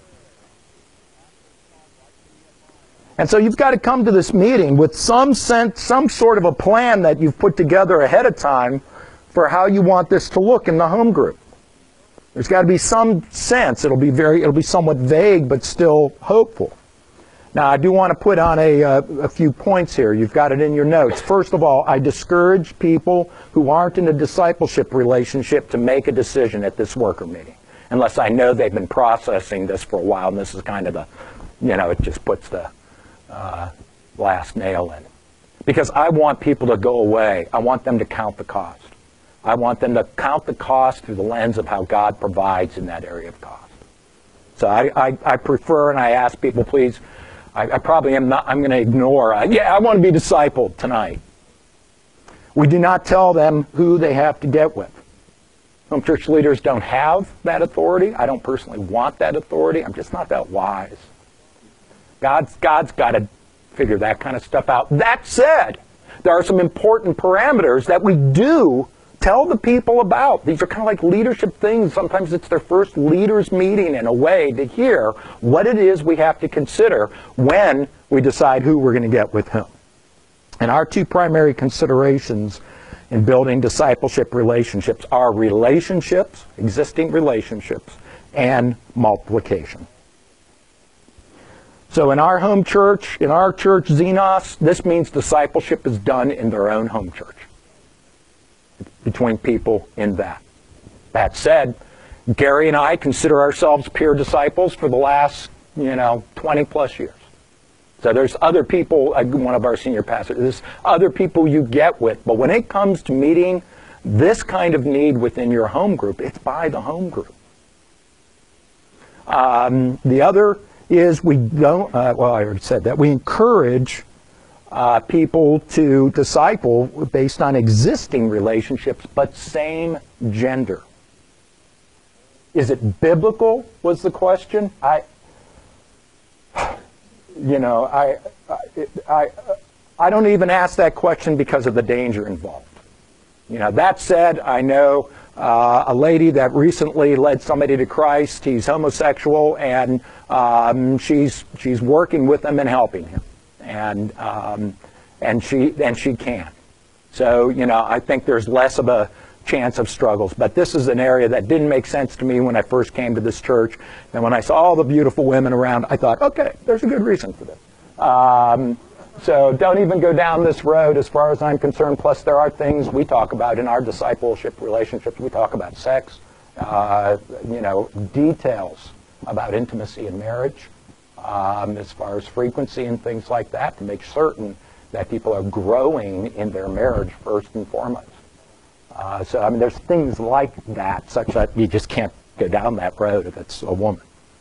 And so you've got to come to this meeting with some sense, some sort of a plan that you've put together ahead of time for how you want this to look in the home group. There's got to be some sense. It'll be very, it'll be somewhat vague, but still hopeful. Now, I do want to put on a, uh, a few points here. You've got it in your notes. First of all, I discourage people who aren't in a discipleship relationship to make a decision at this worker meeting. unless I know they've been processing this for a while, and this is kind of the, you know, it just puts the uh, last nail in it. Because I want people to go away. I want them to count the cost. I want them to count the cost through the lens of how God provides in that area of cost. So I, I, I prefer, and I ask people, please, I, I probably am not, I'm going to ignore, uh, yeah, I want to be discipled tonight. We do not tell them who they have to get with. Home church leaders don't have that authority. I don't personally want that authority. I'm just not that wise. God's, God's got to figure that kind of stuff out. That said, there are some important parameters that we do tell the people about. These are kind of like leadership things. Sometimes it's their first leaders meeting in a way to hear what it is we have to consider when we decide who we're going to get with whom. And our two primary considerations in building discipleship relationships are relationships, existing relationships, and multiplication. So in our home church, in our church, Xenos, this means discipleship is done in their own home church, between people in that. That said, Gary and I consider ourselves peer disciples for the last, you know, twenty plus years. So there's other people, like one of our senior pastors, there's other people you get with. But when it comes to meeting this kind of need within your home group, it's by the home group. Um, the other is we don't, uh, well, I already said that, we encourage uh, people to disciple based on existing relationships, but same gender. Is it biblical, was the question? I, you know, I, I, I, I don't even ask that question because of the danger involved. You know, that said, I know uh, a lady that recently led somebody to Christ. He's homosexual, and um, she's she's working with him and helping him, and um, and she and she can. So, you know, I think there's less of a chance of struggles. But this is an area that didn't make sense to me when I first came to this church. And when I saw all the beautiful women around, I thought, okay, there's a good reason for this. Um, so don't even go down this road as far as I'm concerned. Plus, there are things we talk about in our discipleship relationships. We talk about sex, uh, you know, details about intimacy in marriage, um, as far as frequency and things like that, to make certain that people are growing in their marriage first and foremost. Uh, so, I mean, there's things like that, such that you just can't go down that road if it's a woman.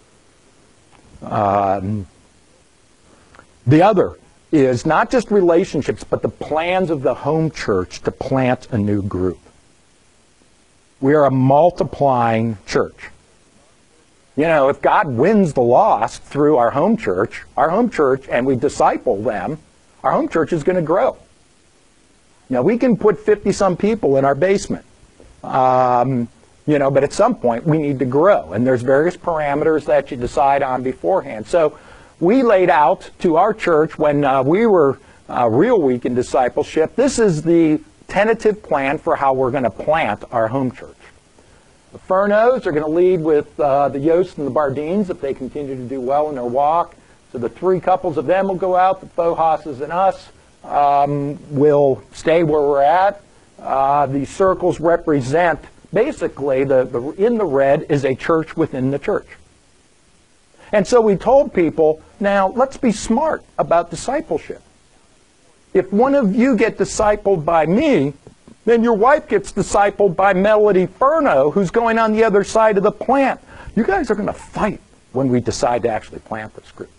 Um, the other is not just relationships, but the plans of the home church to plant a new group. We are a multiplying church. You know, if God wins the lost through our home church, our home church, and we disciple them, our home church is going to grow. Now, we can put fifty-some people in our basement, um, you know, but at some point we need to grow. And there's various parameters that you decide on beforehand. So we laid out to our church when uh, we were uh, real weak in discipleship, this is the tentative plan for how we're going to plant our home church. The Furnos are going to lead with uh, the Yosts and the Bardines if they continue to do well in their walk. So the three couples of them will go out, the Fohasses and us. Um, will stay where we're at. Uh, these circles represent, basically, the, the in the red is a church within the church. And so we told people, now let's be smart about discipleship. If one of you get discipled by me, then your wife gets discipled by Melody Furno, who's going on the other side of the plant. You guys are going to fight when we decide to actually plant this group.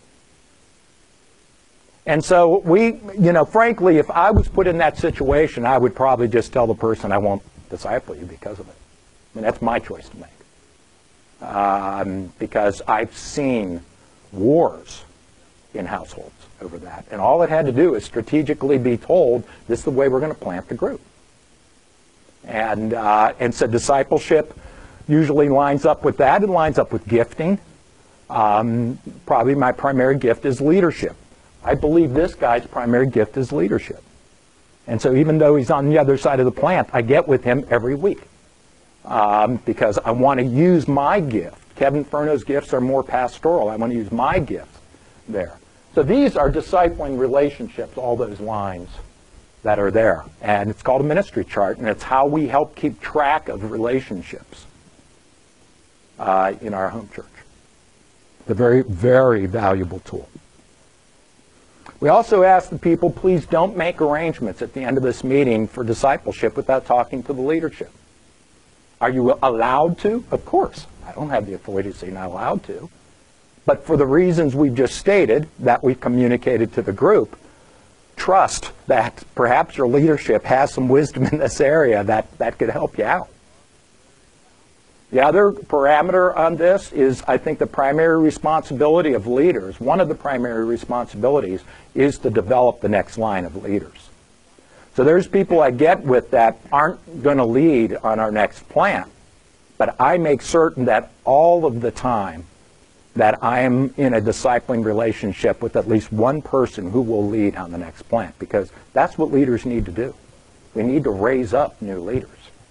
And so we, you know, frankly, if I was put in that situation, I would probably just tell the person I won't disciple you because of it. I mean, that's my choice to make. Um, because I've seen wars in households over that. And all it had to do is strategically be told, this is the way we're going to plant the group. And, uh, and so discipleship usually lines up with that. It lines up with gifting. Um, probably my primary gift is leadership. I believe this guy's primary gift is leadership. And so even though he's on the other side of the plant, I get with him every week um, because I want to use my gift. Kevin Furno's gifts are more pastoral. I want to use my gift there. So these are discipling relationships, all those lines that are there. And it's called a ministry chart, and it's how we help keep track of relationships. uh, in our home church. It's a very, very valuable tool. We also ask the people, please don't make arrangements at the end of this meeting for discipleship without talking to the leadership. Are you allowed to? Of course. I don't have the authority to say you're not allowed to. But for the reasons we've just stated, that we've communicated to the group, trust that perhaps your leadership has some wisdom in this area that, that could help you out. The other parameter on this is, I think, the primary responsibility of leaders. One of the primary responsibilities is to develop the next line of leaders. So there's people I get with that aren't going to lead on our next plant, but I make certain that all of the time that I am in a discipling relationship with at least one person who will lead on the next plant, because that's what leaders need to do. We need to raise up new leaders.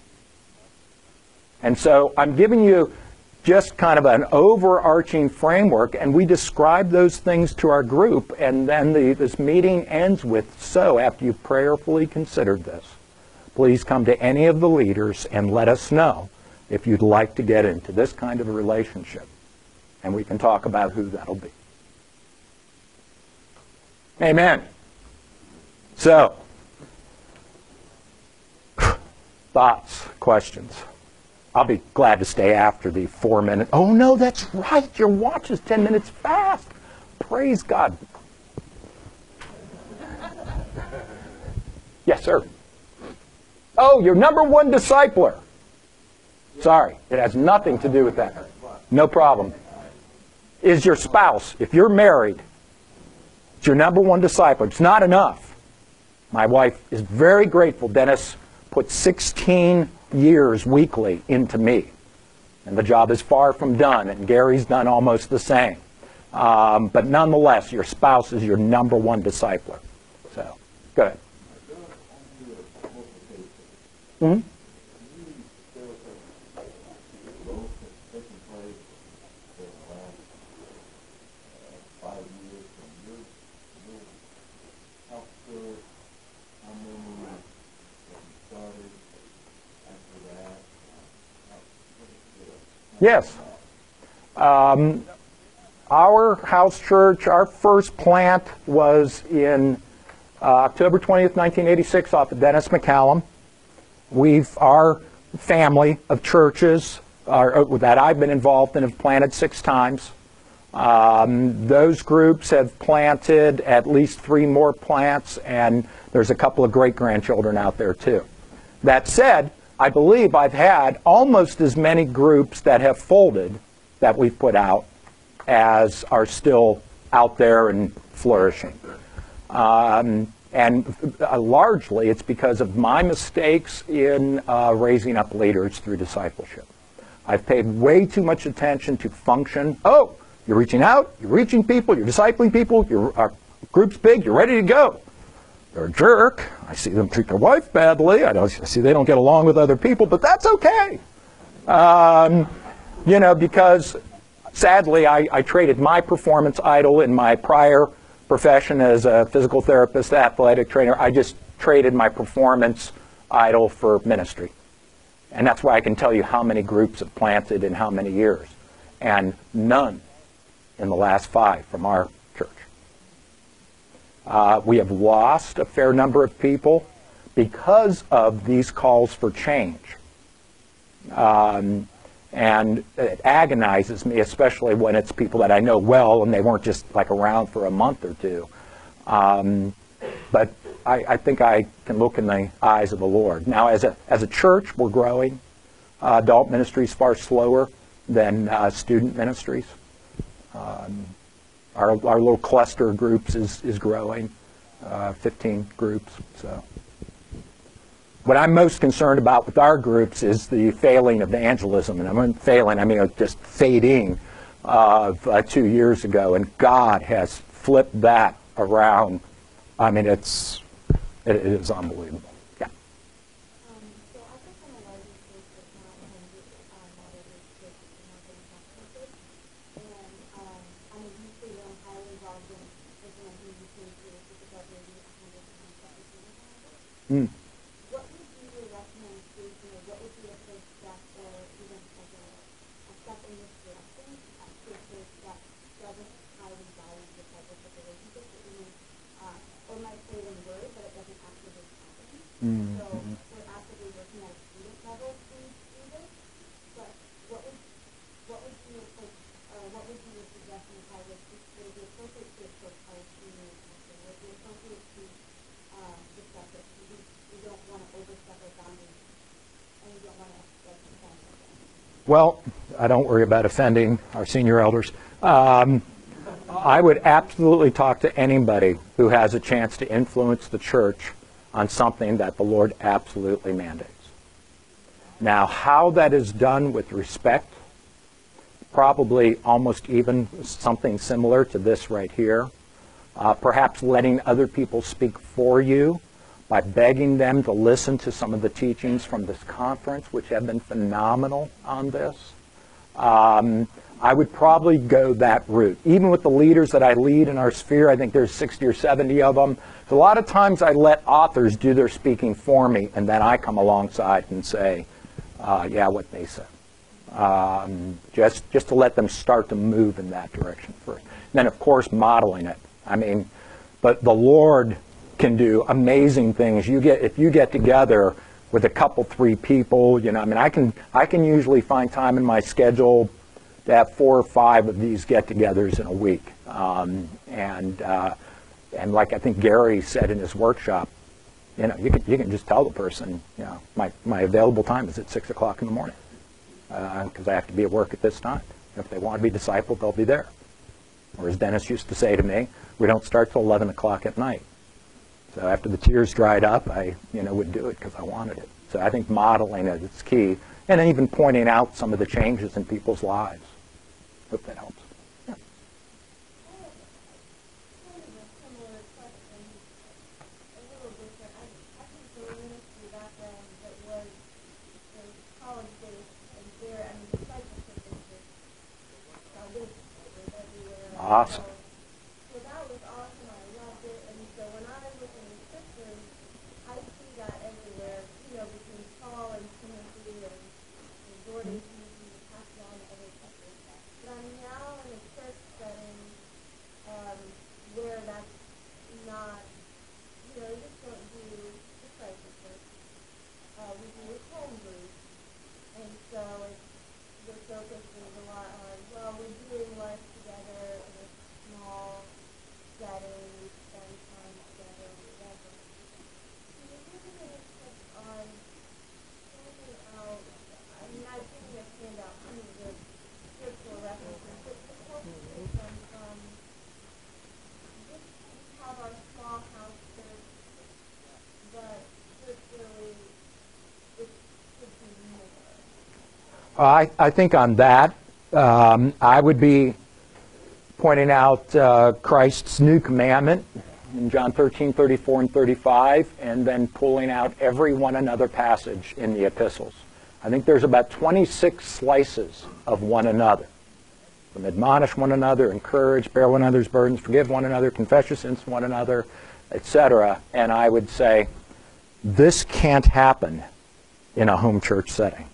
And so I'm giving you just kind of an overarching framework, and we describe those things to our group, and then the, this meeting ends with, so after you've prayerfully considered this, please come to any of the leaders and let us know if you'd like to get into this kind of a relationship. And we can talk about who that'll be. Amen. So, thoughts, questions? I'll be glad to stay after the four minute. Oh, no, that's right. Your watch is ten minutes fast. Praise God. Yes, sir. Oh, your number one discipler. Sorry, it has nothing to do with that. No problem. Is your spouse. If you're married, it's your number one discipler. It's not enough. My wife is very grateful. Dennis put sixteen years weekly into me. And the job is far from done, and Gary's done almost the same. Um, but nonetheless, your spouse is your number one discipler. So, go ahead. Mm-hmm. Yes. Um, our house church, our first plant was in uh, October twentieth, nineteen eighty-six off of Dennis McCallum. We've, our family of churches are, that I've been involved in have planted six times. Um, those groups have planted at least three more plants, and there's a couple of great-grandchildren out there too. That said, I believe I've had almost as many groups that have folded that we've put out as are still out there and flourishing. Um, and uh, largely it's because of my mistakes in uh, raising up leaders through discipleship. I've paid way too much attention to function. Oh, you're reaching out, you're reaching people, you're discipling people, your our group's big, you're ready to go. They're a jerk. I see them treat their wife badly. I, don't, I see they don't get along with other people, but that's okay. Um, you know, because sadly, I, I traded my performance idol in my prior profession as a physical therapist, athletic trainer. I just traded my performance idol for ministry. And that's why I can tell you how many groups have planted in how many years. And none in the last five from our church. Uh, we have lost a fair number of people because of these calls for change. Um, and it agonizes me, especially when it's people that I know well and they weren't just like around for a month or two. Um, but I, I think I can look in the eyes of the Lord. Now, as a, as a church, we're growing. Uh, adult ministry is far slower than uh, student ministries. Um, Our, our little cluster of groups is, is growing, uh, fifteen groups. So, what I'm most concerned about with our groups is the failing of evangelism. And I mean failing, I mean just fading of uh, two years ago. And God has flipped that around. I mean, it's, it, it is unbelievable. Yeah. Mm. What would be your recommendation, or what would be a first step, or even like a, a step in Mm-hmm. So we're actively working at a student level to do this. But what would what would be your uh, what would be your suggestion if I was to would it be appropriate to approach our senior council? Would it be appropriate to um, discuss it? We, we don't want to overstep our boundaries, and we don't want to like offend them. Well, I don't worry about offending our senior elders. Um, I would absolutely talk to anybody who has a chance to influence the church on something that the Lord absolutely mandates. Now, how that is done with respect, probably almost even something similar to this right here. Uh, perhaps letting other people speak for you by begging them to listen to some of the teachings from this conference, which have been phenomenal on this. Um, I would probably go that route. Even with the leaders that I lead in our sphere, I think there's sixty or seventy of them. So a lot of times I let authors do their speaking for me, and then I come alongside and say, uh, yeah, what they said. Um, just, just to let them start to move in that direction first. And then, of course, modeling it. I mean, but the Lord can do amazing things. You get, if you get together with a couple, three people, you know, I mean, I can, I can usually find time in my schedule to have four or five of these get-togethers in a week. Um, and, uh, and like I think Gary said in his workshop, you know, you can, you can just tell the person, you know, my, my available time is at six o'clock in the morning because uh, I have to be at work at this time. If they want to be discipled, they'll be there. Or as Dennis used to say to me, we don't start till eleven o'clock at night. So after the tears dried up, I, you know, would do it because I wanted it. So I think modeling it is key. And then even pointing out some of the changes in people's lives. Hope that helps. Yeah. Awesome. So that was awesome. I loved it. And so when I look in the scriptures, I see that everywhere, you know, between Paul and Timothy and, and Jordan, Timothy, and passed on to other people. But I'm now in a church setting um, where that's not, you know, we just don't do discipleship. Uh, we do a home group. And so it's, the focus is a lot on, well, we're doing life together in a small setting, we spend time together, whatever. Can you give me any tips on pointing out, I mean, I've given you a handout, some of the scriptural references, but to help take them from, just we have our small house church, but scripturally, it should be more. I, I think on that, um, I would be pointing out uh, Christ's new commandment in John thirteen, thirty-four, and thirty-five, and then pulling out every one another passage in the epistles. I think there's about twenty-six slices of one another. From admonish one another, encourage, bear one another's burdens, forgive one another, confess your sins to one another, et cetera. And I would say this can't happen in a home church setting.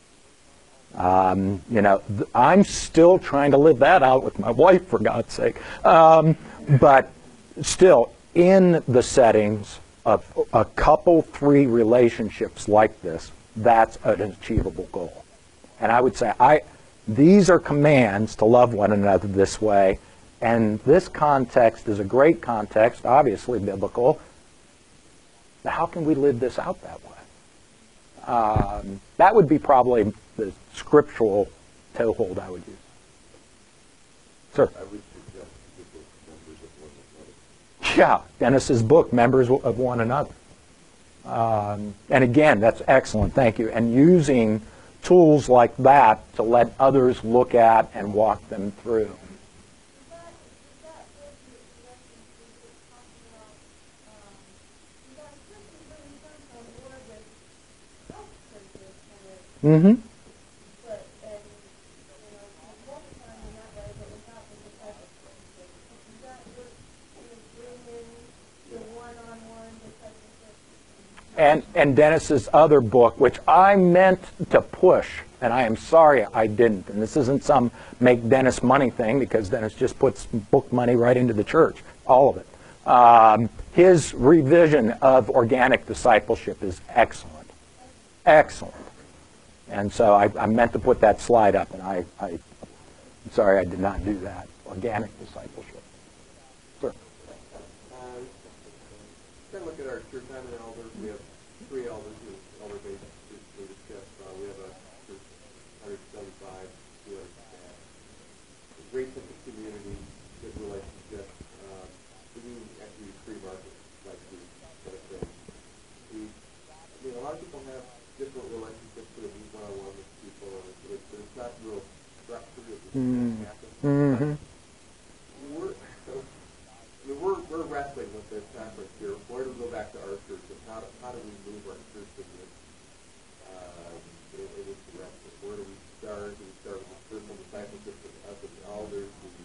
Um, you know, th- I'm still trying to live that out with my wife, for God's sake. Um, but still, in the settings of a couple, three relationships like this, that's an achievable goal. And I would say, I, these are commands to love one another this way. And this context is a great context, obviously biblical. But how can we live this out that way? Um, that would be probably the scriptural toehold I would use. Sir? I would suggest the book, Members of One Another. Yeah, Dennis's book, Members of One Another. Um, and again, that's excellent, thank you. And using tools like that to let others look at and walk them through. Mm-hmm. And, and Dennis's other book, which I meant to push, and I am sorry I didn't. And this isn't some make Dennis money thing, because Dennis just puts book money right into the church, all of it. Um, his revision of organic discipleship is excellent. Excellent. And so I, I meant to put that slide up, and I, I, I'm sorry I did not do that. Organic discipleship. Sir. Uh, kind of look at our church. I'm an elder. We have three elders who are elder-based leadership. Uh, we have a church one hundred seventy-five, two hundred staff. A great sense of community, good relationship. Uh, we do actually use free market like we kind of thing. We, I mean, a lot of people have different relationships with these one-on-one with people, and it's, it's not real structured. It just Mm. happens. Mm-hmm. We're, I mean, we're, we're wrestling with this conference here. Where do we go back to our church, and how do, how do we move our church in this, uh, in, in this direction? Where do we start? Do we start with the personal discipleship of us as elders? Do we,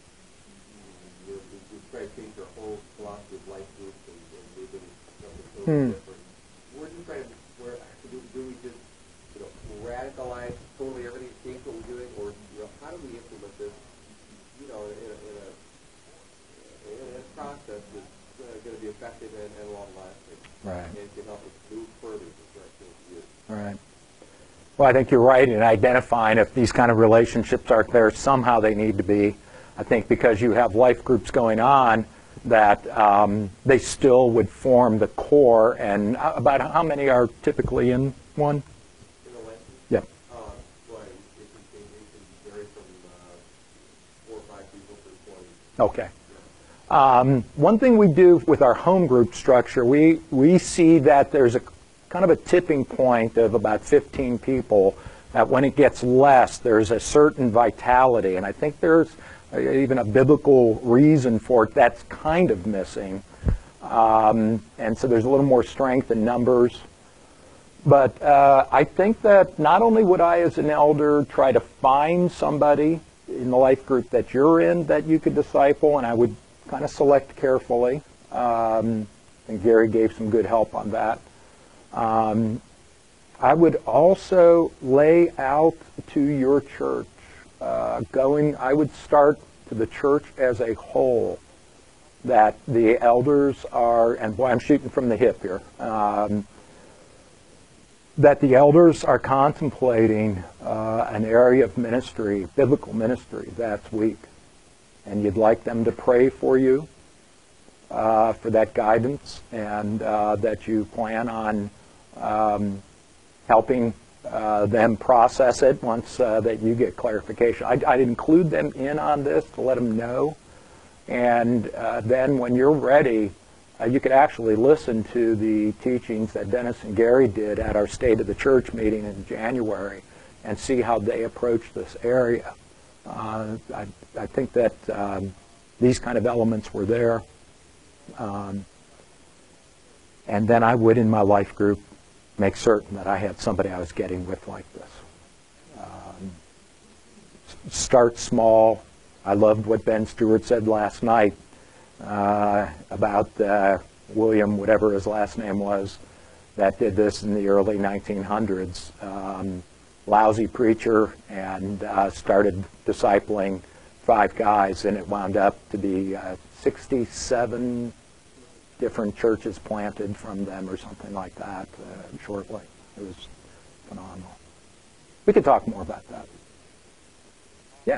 you know, we, we try to change our whole philosophy of life groups and, and move into something totally Hmm. different? We're just trying to, where, do, do we just, you know, radicalize totally everything, change what we're doing, or, you know, how do we implement this, you know, in a, in a in a process that's uh, going to be effective and, and long-lasting, Right. and can help us move further in the direction of youth. Right. Well, I think you're right in identifying if these kind of relationships are there, somehow they need to be. I think because you have life groups going on, that um, they still would form the core. And uh, about how many are typically in one? In a way, Yeah. uh, well, it can, change, it can vary from uh, four or five people to twenty. Okay. Um, one thing we do with our home group structure, we, we see that there's a kind of a tipping point of about fifteen people, that when it gets less, there's a certain vitality. And I think there's even a biblical reason for it that's kind of missing. Um, and so there's a little more strength in numbers. But uh, I think that not only would I as an elder try to find somebody in the life group that you're in that you could disciple, and I would kind of select carefully. Um, and Gary gave some good help on that. Um, I would also lay out to your church, uh, going, I would start to the church as a whole, that the elders are, and boy, I'm shooting from the hip here, um, that the elders are contemplating uh, an area of ministry, biblical ministry, that's weak. And you'd like them to pray for you uh, for that guidance, and uh, that you plan on um, helping uh, them process it once uh, that you get clarification. I'd, I'd include them in on this to let them know. And uh, then when you're ready, uh, you could actually listen to the teachings that Dennis and Gary did at our State of the Church meeting in January and see how they approach this area. Uh, I, I think that um, these kind of elements were there. Um, and then I would, in my life group, make certain that I had somebody I was getting with like this. Um, start small. I loved what Ben Stewart said last night uh, about uh, William, whatever his last name was, that did this in the early nineteen hundreds. Um, lousy preacher, and uh, started discipling five guys, and it wound up to be uh, sixty-seven different churches planted from them or something like that uh, shortly. It was phenomenal. We could talk more about that. Yeah.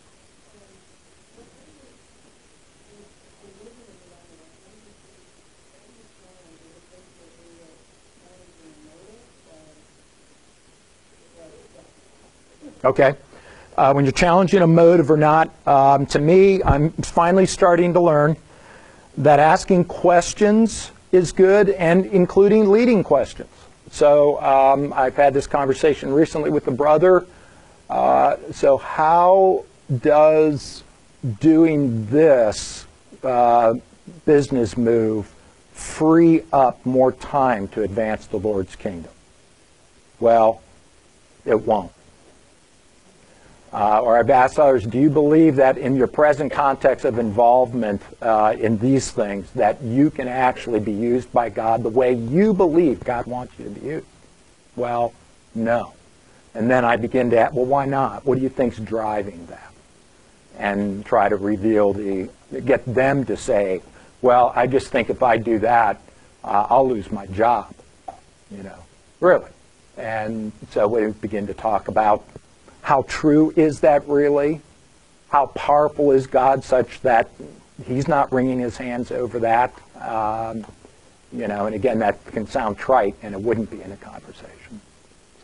Okay. Uh, when you're challenging a motive or not, um, to me, I'm finally starting to learn that asking questions is good, and including leading questions. So um, I've had this conversation recently with a brother. Uh, so how does doing this uh, business move free up more time to advance the Lord's kingdom? Well, it won't. Uh, or I've asked others, do you believe that in your present context of involvement uh, in these things, that you can actually be used by God the way you believe God wants you to be used? Well, no. And then I begin to ask, well, why not? What do you think's driving that? And try to reveal the, get them to say Well, I just think if I do that, uh, I'll lose my job, you know, really. And so we begin to talk about how true is that really? How powerful is God such that he's not wringing his hands over that? Um, you know, and again, that can sound trite, and it wouldn't be in a conversation. So.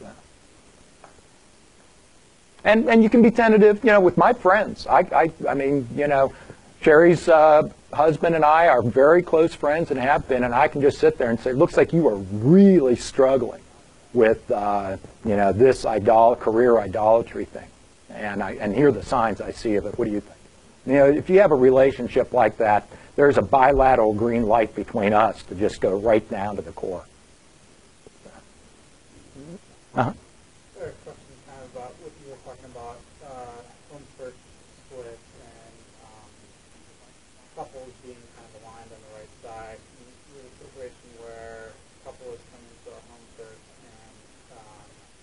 And and you can be tentative, you know, with my friends. I, I, I mean, you know, Sherry's uh, husband and I are very close friends and have been, and I can just sit there and say, looks like you are really struggling with, uh, you know, this idol career idolatry thing. And, I, and here are the signs I see of it. What do you think? You know, if you have a relationship like that, there's a bilateral green light between us to just go right down to the core. Uh-huh. I have a question kind of about what you were talking about, uh, home church split and um, couples being kind of aligned on the right side. You have a situation where a couple is coming to a home church and um,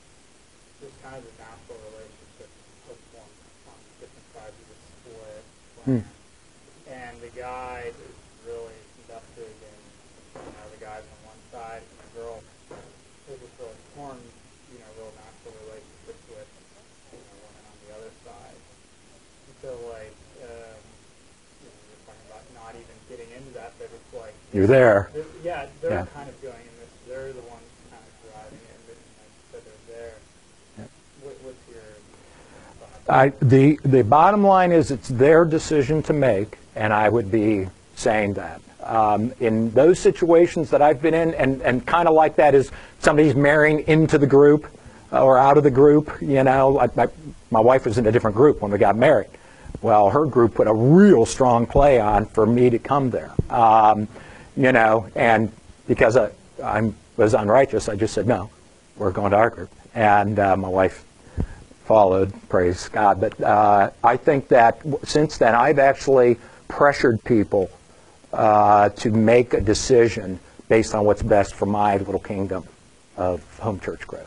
just kind of the natural relationship was formed on different sides of the split plan. Hmm. And the guy is really invested in, you know, the guys on one side and the girl is just really formed, you know, real natural relationships with, you know, women on the other side. And so, like, um, you know, you're talking about not even getting into that, but it's like... You're there. they're- Yeah, they're Yeah. kind of going in this, they're the ones kind of driving it, and like you said, they're there. Yeah. What, what's your thought? I, the, the bottom line is it's their decision to make, and I would be saying that. Um, in those situations that I've been in, and, and kind of like that is somebody's marrying into the group or out of the group, you know. I, my, my wife was in a different group when we got married. Well, her group put a real strong play on for me to come there. Um, you know, and because I, I was unrighteous, I just said, no, we're going to our group. And uh, my wife followed, praise God. But uh, I think that since then, I've actually pressured people uh, to make a decision based on what's best for my little kingdom of home church growth.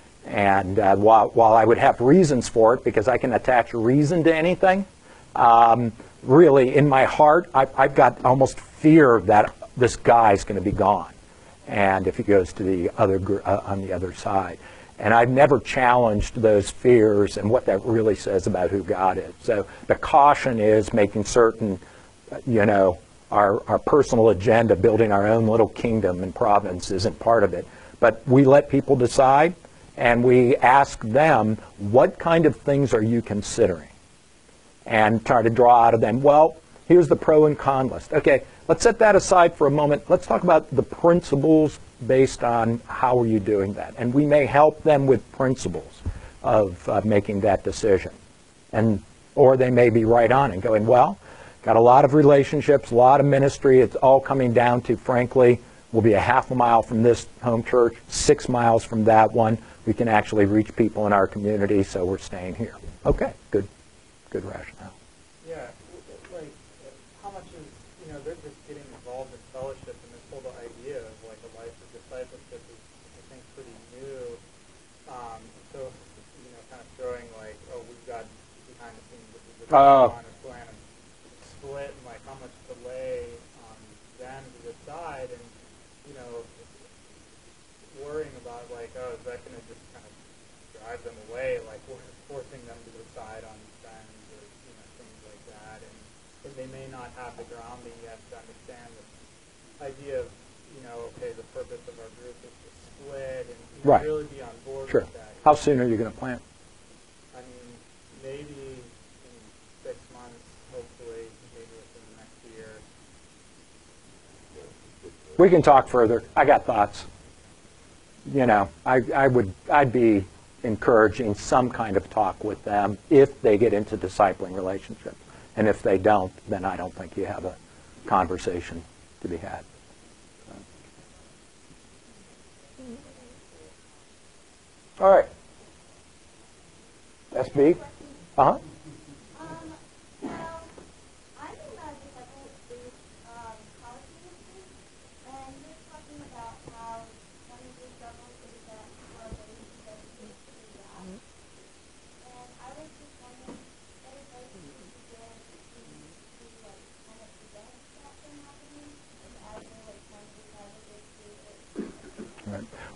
And uh, while, while I would have reasons for it, because I can attach a reason to anything, um, really in my heart, I, I've got almost fear that this guy's going to be gone, and if he goes to the other gr- uh, on the other side. And I've never challenged those fears and what that really says about who God is. So the caution is making certain, you know, our, our personal agenda, building our own little kingdom and province isn't part of it. But we let people decide, and we ask them, what kind of things are you considering? And try to draw out of them, well, here's the pro and con list. Okay, let's set that aside for a moment. Let's talk about the principles based on how are you doing that. And we may help them with principles of uh, making that decision. And or they may be right on and going, well, got a lot of relationships, a lot of ministry. It's all coming down to, frankly, we'll be a half a mile from this home church, six miles from that one. We can actually reach people in our community, so we're staying here. Okay, good, good rationale. Yeah, like, how much is, you know, they're just getting involved in fellowship, and this whole idea of, like, a life of discipleship is, I think, pretty new. Um, so, you know, kind of throwing, like, oh, we've got behind the scenes, this is the Oh. plan, a plan of split, and, like, how much delay on them to decide, and, you know, worrying about, like, oh, is that going to just kind of drive them away, like, we're forcing them to decide on friends or, you know, things like that, and, and they may not have the grounding yet to understand the idea of, you know, okay, the purpose of our group is to split, and you know, Right. really be on board Sure. with that. How soon are you going to plant? I mean, maybe in six months, hopefully, maybe within the next year. We can talk further. I got thoughts. You know, I, I would, I'd be encouraging some kind of talk with them if they get into discipling relationships. And if they don't, then I don't think you have a conversation to be had. All right. S B? Uh-huh. Um, so, I'm in a disciple-based um, college ministry, and he was talking about how one of the struggles is that people are waiting to get to that. And I was just wondering what advice you could give to, to like, kind of prevent that from happening,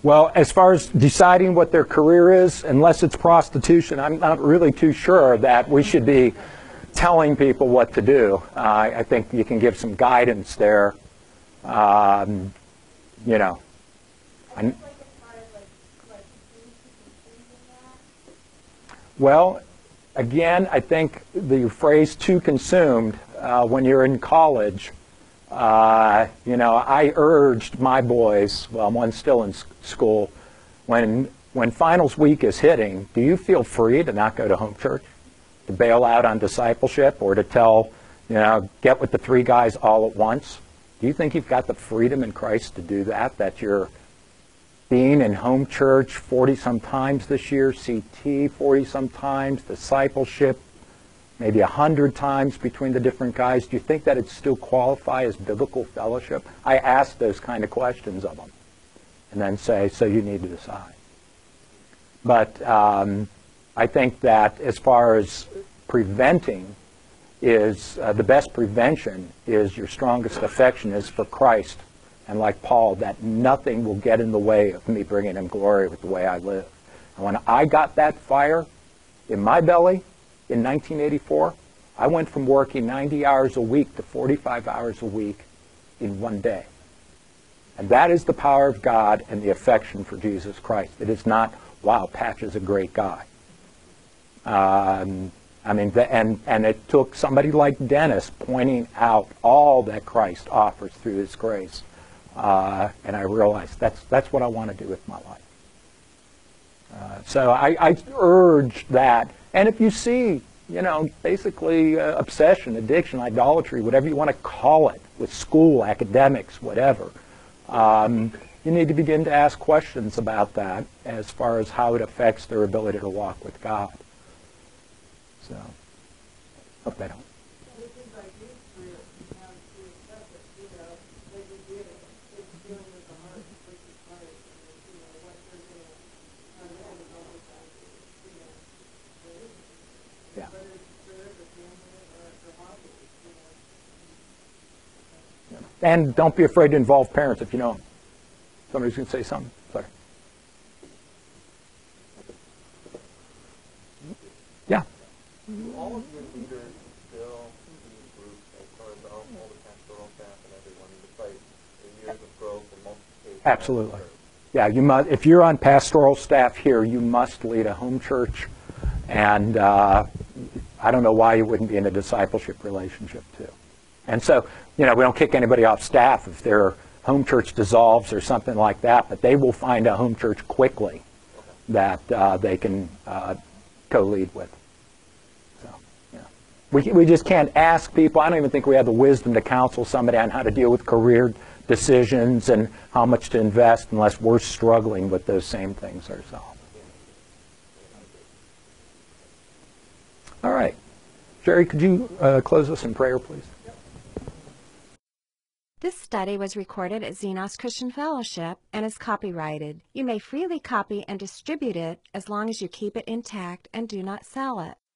Well, as far as deciding what their career is, unless it's prostitution, I'm not really too sure that we should be telling people what to do. Uh, I think you can give some guidance there. Um, you know. I, Like as far as like, like who's consuming that? well, again, I think the phrase "too consumed" uh, when you're in college. Uh, you know, I urged my boys, well, one's still in s- school, when when finals week is hitting, do you feel free to not go to home church, to bail out on discipleship, or to tell, you know, get with the three guys all at once? Do you think you've got the freedom in Christ to do that, that you're being in home church forty-some times this year, C T forty-some times, discipleship maybe a hundred times between the different guys? Do you think that it'd still qualify as biblical fellowship? I ask those kind of questions of them and then say, so you need to decide. But um, I think that as far as preventing is, uh, the best prevention is your strongest affection is for Christ. And like Paul, that nothing will get in the way of me bringing him glory with the way I live. And when I got that fire in my belly, in nineteen eighty-four, I went from working ninety hours a week to forty-five hours a week in one day. And that is the power of God and the affection for Jesus Christ. It is not, wow, Patch is a great guy. Um, I mean, the, and, and it took somebody like Dennis pointing out all that Christ offers through his grace. Uh, and I realized that's, that's what I want to do with my life. Uh, so I, I urge that. And if you see, you know, basically uh, obsession, addiction, idolatry, whatever you want to call it, with school, academics, whatever, um, you need to begin to ask questions about that as far as how it affects their ability to walk with God. So, hope that helps. And don't be afraid to involve parents if you know them. Somebody's going to say something. Sorry. Yeah. All of your leaders still use groups as far as all, all the pastoral staff and everyone, despite the years of growth and multiplication? Absolutely. Yeah, you must. If you're on pastoral staff here, you must lead a home church, and uh, I don't know why you wouldn't be in a discipleship relationship too. And so, you know, we don't kick anybody off staff if their home church dissolves or something like that, but they will find a home church quickly that uh, they can uh, co-lead with. So, yeah. We, we just can't ask people. I don't even think we have the wisdom to counsel somebody on how to deal with career decisions and how much to invest unless we're struggling with those same things ourselves. All right. Jerry, could you uh, close us in prayer, please? This study was recorded at Xenos Christian Fellowship and is copyrighted. You may freely copy and distribute it as long as you keep it intact and do not sell it.